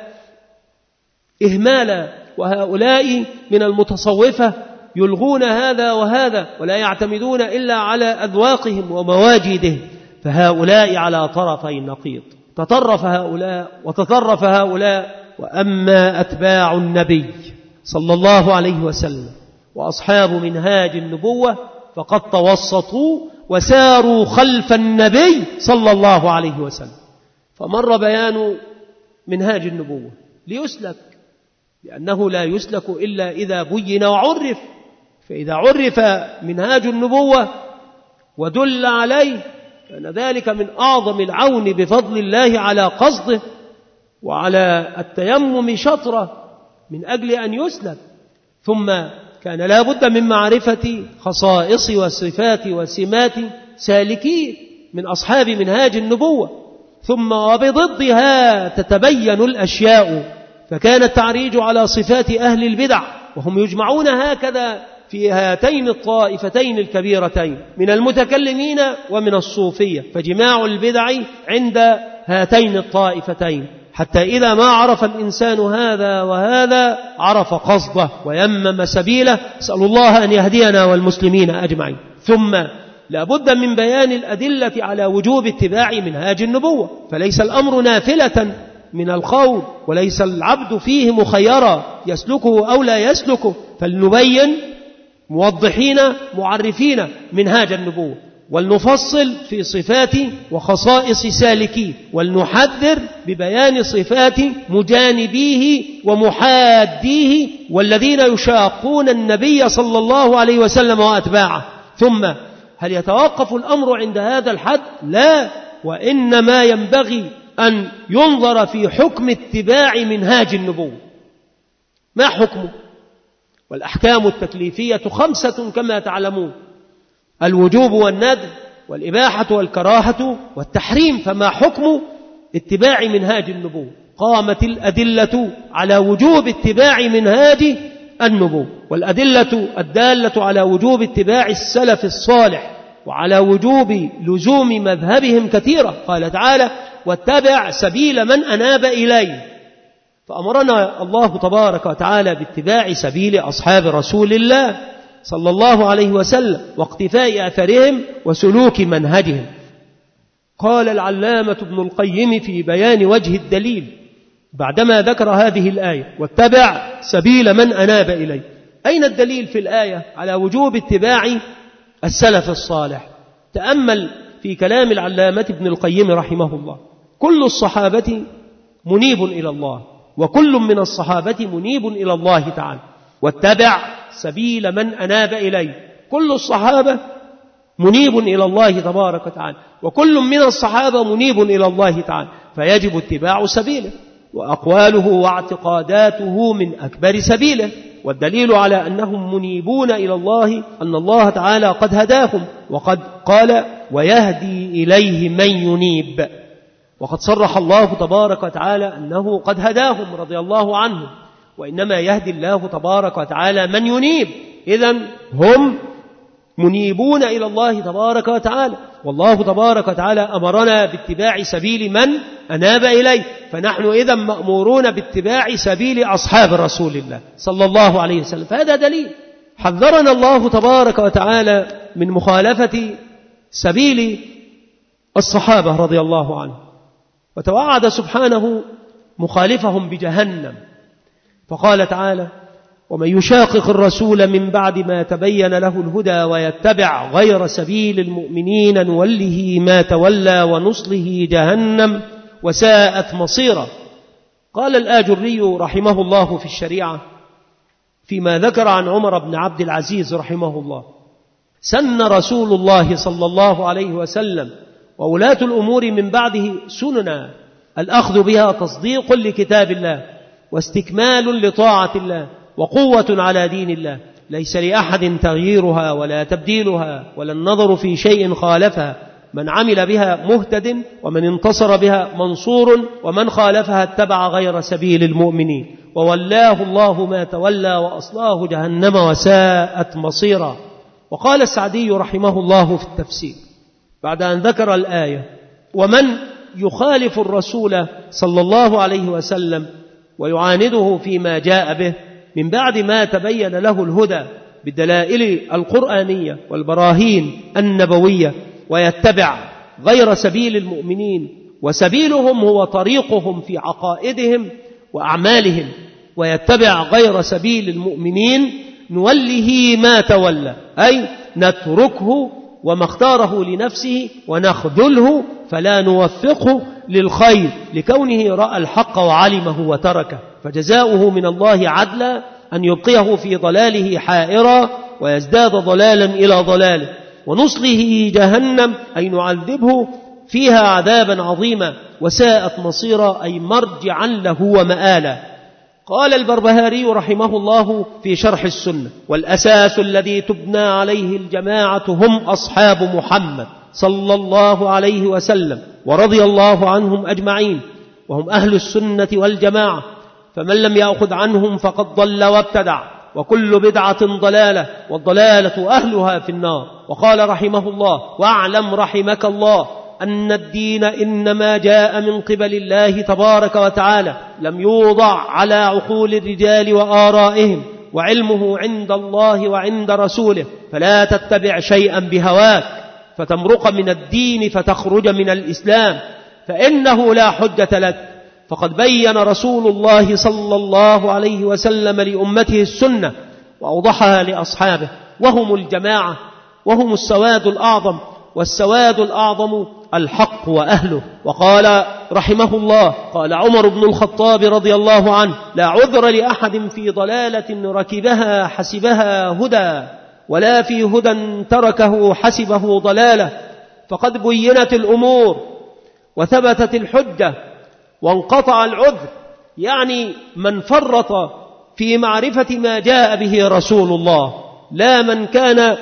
إهمالا. وهؤلاء من المتصوفة يلغون هذا وهذا ولا يعتمدون إلا على أذواقهم ومواجدهم، فهؤلاء على طرفي النقيض، تطرف هؤلاء وتطرف هؤلاء. وأما أتباع النبي صلى الله عليه وسلم وأصحاب منهاج النبوة فقد توسطوا وساروا خلف النبي صلى الله عليه وسلم. فمر بيان منهاج النبوة ليسلك، لأنه لا يسلك إلا إذا بين وعرف، فإذا عرف منهاج النبوة ودل عليه كان ذلك من أعظم العون بفضل الله على قصده وعلى التيمم شطرة من أجل أن يسلك. ثم كان لا بد من معرفة خصائص وصفات وسمات سالكين من أصحاب منهاج النبوة، ثم وبضدها تتبين الأشياء، فكان التعريج على صفات أهل البدع، وهم يجمعون هكذا في هاتين الطائفتين الكبيرتين من المتكلمين ومن الصوفية، فجماع البدع عند هاتين الطائفتين، حتى إذا ما عرف الإنسان هذا وهذا عرف قصده ويمم سبيله. أسأل الله أن يهدينا والمسلمين أجمعين. ثم لا بد من بيان الأدلة على وجوب اتباع منهاج النبوة، فليس الأمر نافلة من القول، وليس العبد فيه مخيرا يسلكه أو لا يسلكه، فلنبين موضحين معرفين منهاج النبوة، ولنفصل في صفات وخصائص سالكيه، ولنحذر ببيان صفات مجانبيه ومحاديه والذين يشاقون النبي صلى الله عليه وسلم وأتباعه. ثم هل يتوقف الأمر عند هذا الحد؟ لا، وإنما ينبغي أن ينظر في حكم اتباع منهاج النبوة. ما حكمه؟ والأحكام التكليفية خمسة كما تعلمون: الوجوب والندب والإباحة والكراهة والتحريم. فما حكم اتباع منهاج النبوة؟ قامت الأدلة على وجوب اتباع منهاج النبوة، والأدلة الدالة على وجوب اتباع السلف الصالح وعلى وجوب لزوم مذهبهم كثيرة. قال تعالى: واتبع سبيل من أناب إليه، فأمرنا الله تبارك وتعالى باتباع سبيل أصحاب رسول الله صلى الله عليه وسلم واقتفاء أثرهم وسلوك منهجهم. قال العلامة ابن القيم في بيان وجه الدليل بعدما ذكر هذه الآية: واتبع سبيل من أناب إليه. أين الدليل في الآية على وجوب اتباع السلف الصالح؟ تأمل في كلام العلامة ابن القيم رحمه الله: كل الصحابة منيب إلى الله، وكل من الصحابة منيب إلى الله تعالى. واتبع سبيل من أناب إليه، كل الصحابة منيب إلى الله تبارك وتعالى، وكل من الصحابة منيب إلى الله تعالى، فيجب اتباع سبيله، وأقواله واعتقاداته من أكبر سبيله. والدليل على أنهم منيبون إلى الله أن الله تعالى قد هداهم، وقد قال: ويهدي إليه من ينيب. وقد صرح الله تبارك وتعالى أنه قد هداهم رضي الله عنهم، وإنما يهدي الله تبارك وتعالى من ينيب. إذن هم منيبون إلى الله تبارك وتعالى، والله تبارك وتعالى أمرنا باتباع سبيل من أناب إليه، فنحن إذا مأمورون باتباع سبيل أصحاب رسول الله صلى الله عليه وسلم. فهذا دليل. حذرنا الله تبارك وتعالى من مخالفة سبيل الصحابة رضي الله عنهم، وتوعد سبحانه مخالفهم بجهنم، فقال تعالى: ومن يشاقق الرسول من بعد ما تبين له الهدى ويتبع غير سبيل المؤمنين نوله ما تولى ونصله جهنم وساءت مصيرا. قال الآجري رحمه الله في الشريعة فيما ذكر عن عمر بن عبد العزيز رحمه الله: سن رسول الله صلى الله عليه وسلم وولاة الأمور من بعده سننا الأخذ بها تصديق لكتاب الله واستكمال لطاعة الله وقوة على دين الله، ليس لأحد تغييرها ولا تبديلها ولا النظر في شيء خالفها، من عمل بها مهتد ومن انتصر بها منصور ومن خالفها اتبع غير سبيل المؤمنين وولاه الله ما تولى وأصلاه جهنم وساءت مصيرا. وقال السعدي رحمه الله في التفسير بعد أن ذكر الآية: ومن يخالف الرسول صلى الله عليه وسلم ويعانده فيما جاء به من بعد ما تبين له الهدى بالدلائل القرآنية والبراهين النبوية ويتبع غير سبيل المؤمنين، وسبيلهم هو طريقهم في عقائدهم وأعمالهم، ويتبع غير سبيل المؤمنين نوله ما تولى، أي نتركه وما اختاره لنفسه ونخذله فلا نوفقه للخير لكونه رأى الحق وعلمه وتركه، فجزاؤه من الله عدلا أن يبقيه في ضلاله حائرا ويزداد ضلالا إلى ضلاله، ونصله جهنم أي نعذبه فيها عذابا عظيما، وساءت مصيرا أي مرجعا له ومآلا. قال البربهاري رحمه الله في شرح السنة: والأساس الذي تبنى عليه الجماعة هم أصحاب محمد صلى الله عليه وسلم ورضي الله عنهم أجمعين، وهم أهل السنة والجماعة، فمن لم يأخذ عنهم فقد ضل وابتدع، وكل بدعة ضلالة، والضلالة أهلها في النار. وقال رحمه الله: واعلم رحمك الله أن الدين إنما جاء من قبل الله تبارك وتعالى، لم يوضع على عقول الرجال وآرائهم، وعلمه عند الله وعند رسوله، فلا تتبع شيئا بهواك فتمرق من الدين فتخرج من الإسلام، فإنه لا حجة لك، فقد بين رسول الله صلى الله عليه وسلم لأمته السنة وأوضحها لأصحابه، وهم الجماعة، وهم السواد الأعظم، والسواد الأعظم الحق وأهله. وقال رحمه الله: قال عمر بن الخطاب رضي الله عنه: لا عذر لأحد في ضلالة ركبها حسبها هدى، ولا في هدى تركه حسبه ضلالة، فقد بينت الأمور وثبتت الحجة وانقطع العذر، يعني من فرط في معرفة ما جاء به رسول الله، لا من كان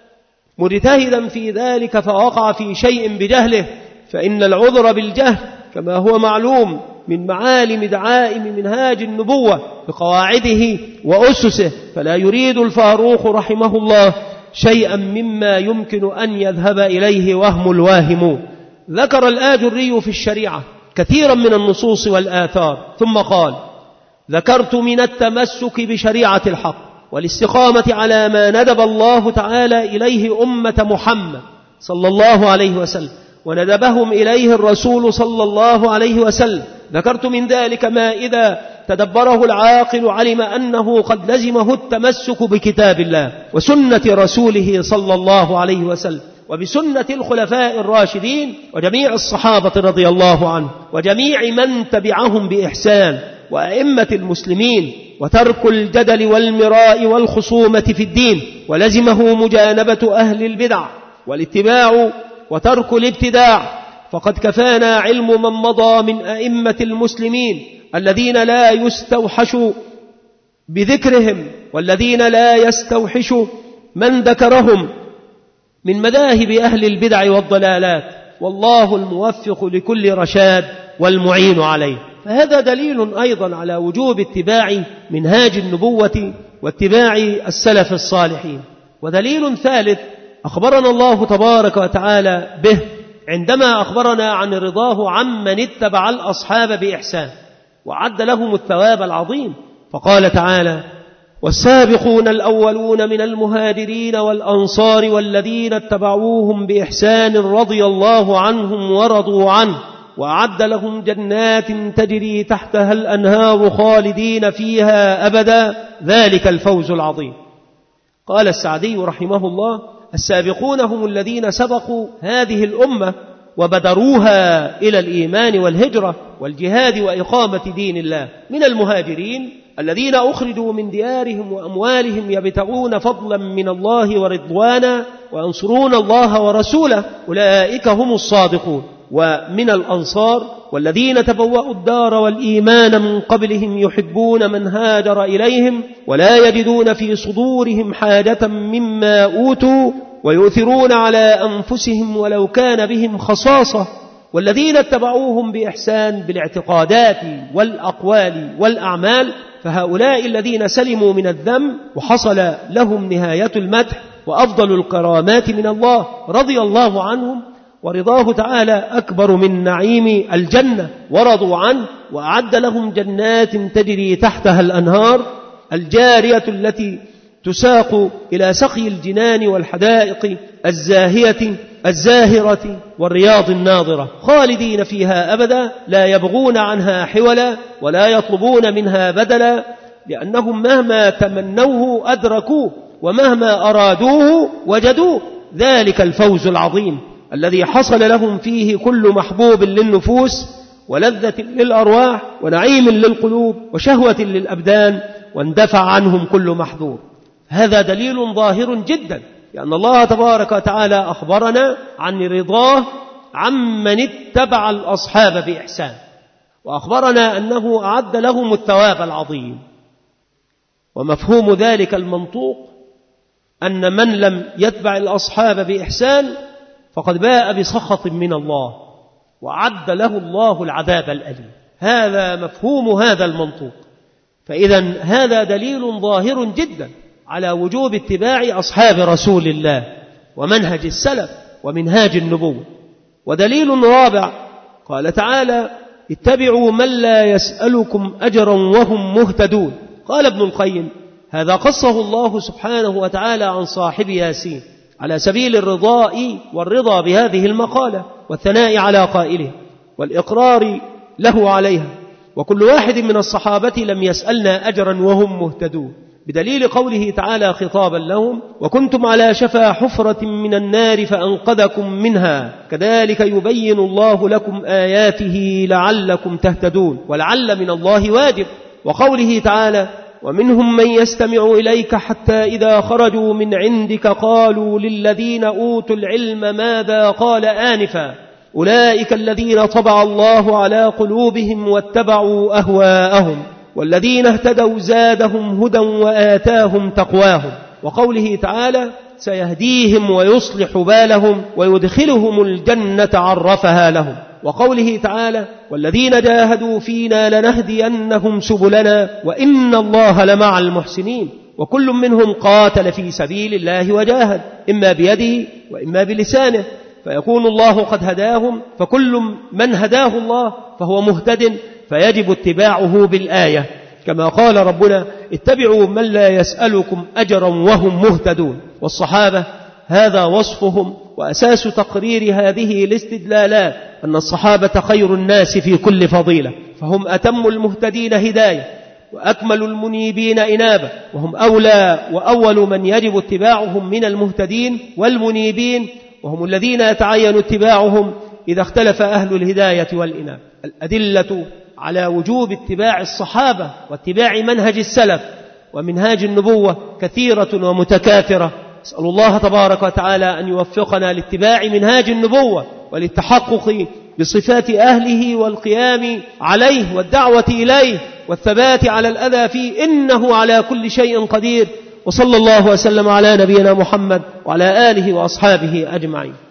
مجتهدا في ذلك فوقع في شيء بجهله، فإن العذر بالجهل كما هو معلوم من معالم دعائم منهاج النبوة بقواعده وأسسه، فلا يريد الفاروق رحمه الله شيئا مما يمكن أن يذهب إليه وهم الواهمون. ذكر الآجري في الشريعة كثيرا من النصوص والآثار، ثم قال: ذكرت من التمسك بشريعة الحق والاستقامة على ما ندب الله تعالى إليه أمة محمد صلى الله عليه وسلم، وندبهم إليه الرسول صلى الله عليه وسلم. ذكرت من ذلك ما إذا تدبره العاقل علم أنه قد لزمه التمسك بكتاب الله وسنة رسوله صلى الله عليه وسلم، وبسنة الخلفاء الراشدين وجميع الصحابة رضي الله عنهم، وجميع من تبعهم بإحسان، وأئمة المسلمين، وترك الجدل والمراء والخصومة في الدين، ولزمه مجانبة أهل البدع والاتباع وترك الابتداع. فقد كفانا علم من مضى من أئمة المسلمين الذين لا يستوحش بذكرهم، والذين لا يستوحش من ذكرهم من مذاهب أهل البدع والضلالات، والله الموفق لكل رشاد والمعين عليه. فهذا دليل أيضا على وجوب اتباع منهاج النبوة واتباع السلف الصالحين. ودليل ثالث أخبرنا الله تبارك وتعالى به عندما أخبرنا عن رضاه عمن اتبع الأصحاب بإحسان وعد لهم الثواب العظيم، فقال تعالى: والسابقون الأولون من المهاجرين والأنصار والذين اتبعوهم بإحسان رضي الله عنهم ورضوا عنه وأعد لهم جنات تجري تحتها الأنهار خالدين فيها أبدا ذلك الفوز العظيم. قال السعدي رحمه الله: السابقون هم الذين سبقوا هذه الأمة وبدروها إلى الإيمان والهجرة والجهاد وإقامة دين الله، من المهاجرين الذين أخرجوا من ديارهم وأموالهم يبتغون فضلا من الله ورضوانا وينصرون الله ورسوله، أولئك هم الصادقون. ومن الأنصار والذين تبوأوا الدار والإيمان من قبلهم يحبون من هاجر إليهم ولا يجدون في صدورهم حاجة مما أوتوا ويؤثرون على أنفسهم ولو كان بهم خصاصة، والذين اتبعوهم بإحسان بالاعتقادات والأقوال والأعمال، فهؤلاء الذين سلموا من الذم وحصل لهم نهاية المدح وأفضل الكرامات من الله رضي الله عنهم، ورضاه تعالى أكبر من نعيم الجنة، ورضوا عنه وأعد لهم جنات تجري تحتها الأنهار الجارية التي تساق إلى سقي الجنان والحدائق الزاهية الزاهرة والرياض الناظرة، خالدين فيها أبدا لا يبغون عنها حولا ولا يطلبون منها بدلا، لأنهم مهما تمنوه أدركوه ومهما أرادوه وجدوه، ذلك الفوز العظيم الذي حصل لهم فيه كل محبوب للنفوس ولذة للأرواح ونعيم للقلوب وشهوة للأبدان، واندفع عنهم كل محذور. هذا دليل ظاهر جدا، لأن الله تبارك وتعالى أخبرنا عن رضاه عمن اتبع الأصحاب بإحسان، وأخبرنا أنه أعد لهم الثواب العظيم. ومفهوم ذلك المنطوق أن من لم يتبع الأصحاب بإحسان فقد باء بسخط من الله وعد له الله العذاب الأليم. هذا مفهوم هذا المنطوق. فإذا هذا دليل ظاهر جدا على وجوب اتباع أصحاب رسول الله ومنهج السلف ومنهاج النبوة. ودليل رابع قال تعالى: اتبعوا من لا يسألكم أجرا وهم مهتدون. قال ابن القيم: هذا قصه الله سبحانه وتعالى عن صاحب ياسين على سبيل الرضاء والرضا بهذه المقالة والثناء على قائله والإقرار له عليها. وكل واحد من الصحابة لم يسألنا أجرا وهم مهتدون، بدليل قوله تعالى خطابا لهم: وكنتم على شفا حفرة من النار فأنقذكم منها كذلك يبين الله لكم آياته لعلكم تهتدون، ولعل من الله واجب. وقوله تعالى: ومنهم من يستمع إليك حتى إذا خرجوا من عندك قالوا للذين أوتوا العلم ماذا قال آنفا أولئك الذين طبع الله على قلوبهم واتبعوا أهواءهم والذين اهتدوا زادهم هدى وآتاهم تقواهم. وقوله تعالى: سيهديهم ويصلح بالهم ويدخلهم الجنة عرفها لهم. وقوله تعالى: والذين جاهدوا فينا لنهدينهم سبلنا وإن الله لمع المحسنين. وكل منهم قاتل في سبيل الله وجاهد إما بيده وإما بلسانه، فيكون الله قد هداهم، فكل من هداه الله فهو مهتد، فيجب اتباعه بالآية كما قال ربنا: اتبعوا من لا يسألكم أجرا وهم مهتدون. والصحابة هذا وصفهم وأساس تقرير هذه الاستدلالات أن الصحابة خير الناس في كل فضيلة، فهم أتم المهتدين هداية وأكمل المنيبين إنابة، وهم أولى وأول من يجب اتباعهم من المهتدين والمنيبين، وهم الذين يتعين اتباعهم إذا اختلف أهل الهداية والإنابة. الأدلة على وجوب اتباع الصحابة واتباع منهج السلف ومنهاج النبوة كثيرة ومتكاثرة. أسأل الله تبارك وتعالى أن يوفقنا لاتباع منهاج النبوة وللتحقق بصفات أهله والقيام عليه والدعوة إليه والثبات على الأذى فيه، إنه على كل شيء قدير. وصلى الله وسلم على نبينا محمد وعلى آله وأصحابه أجمعين.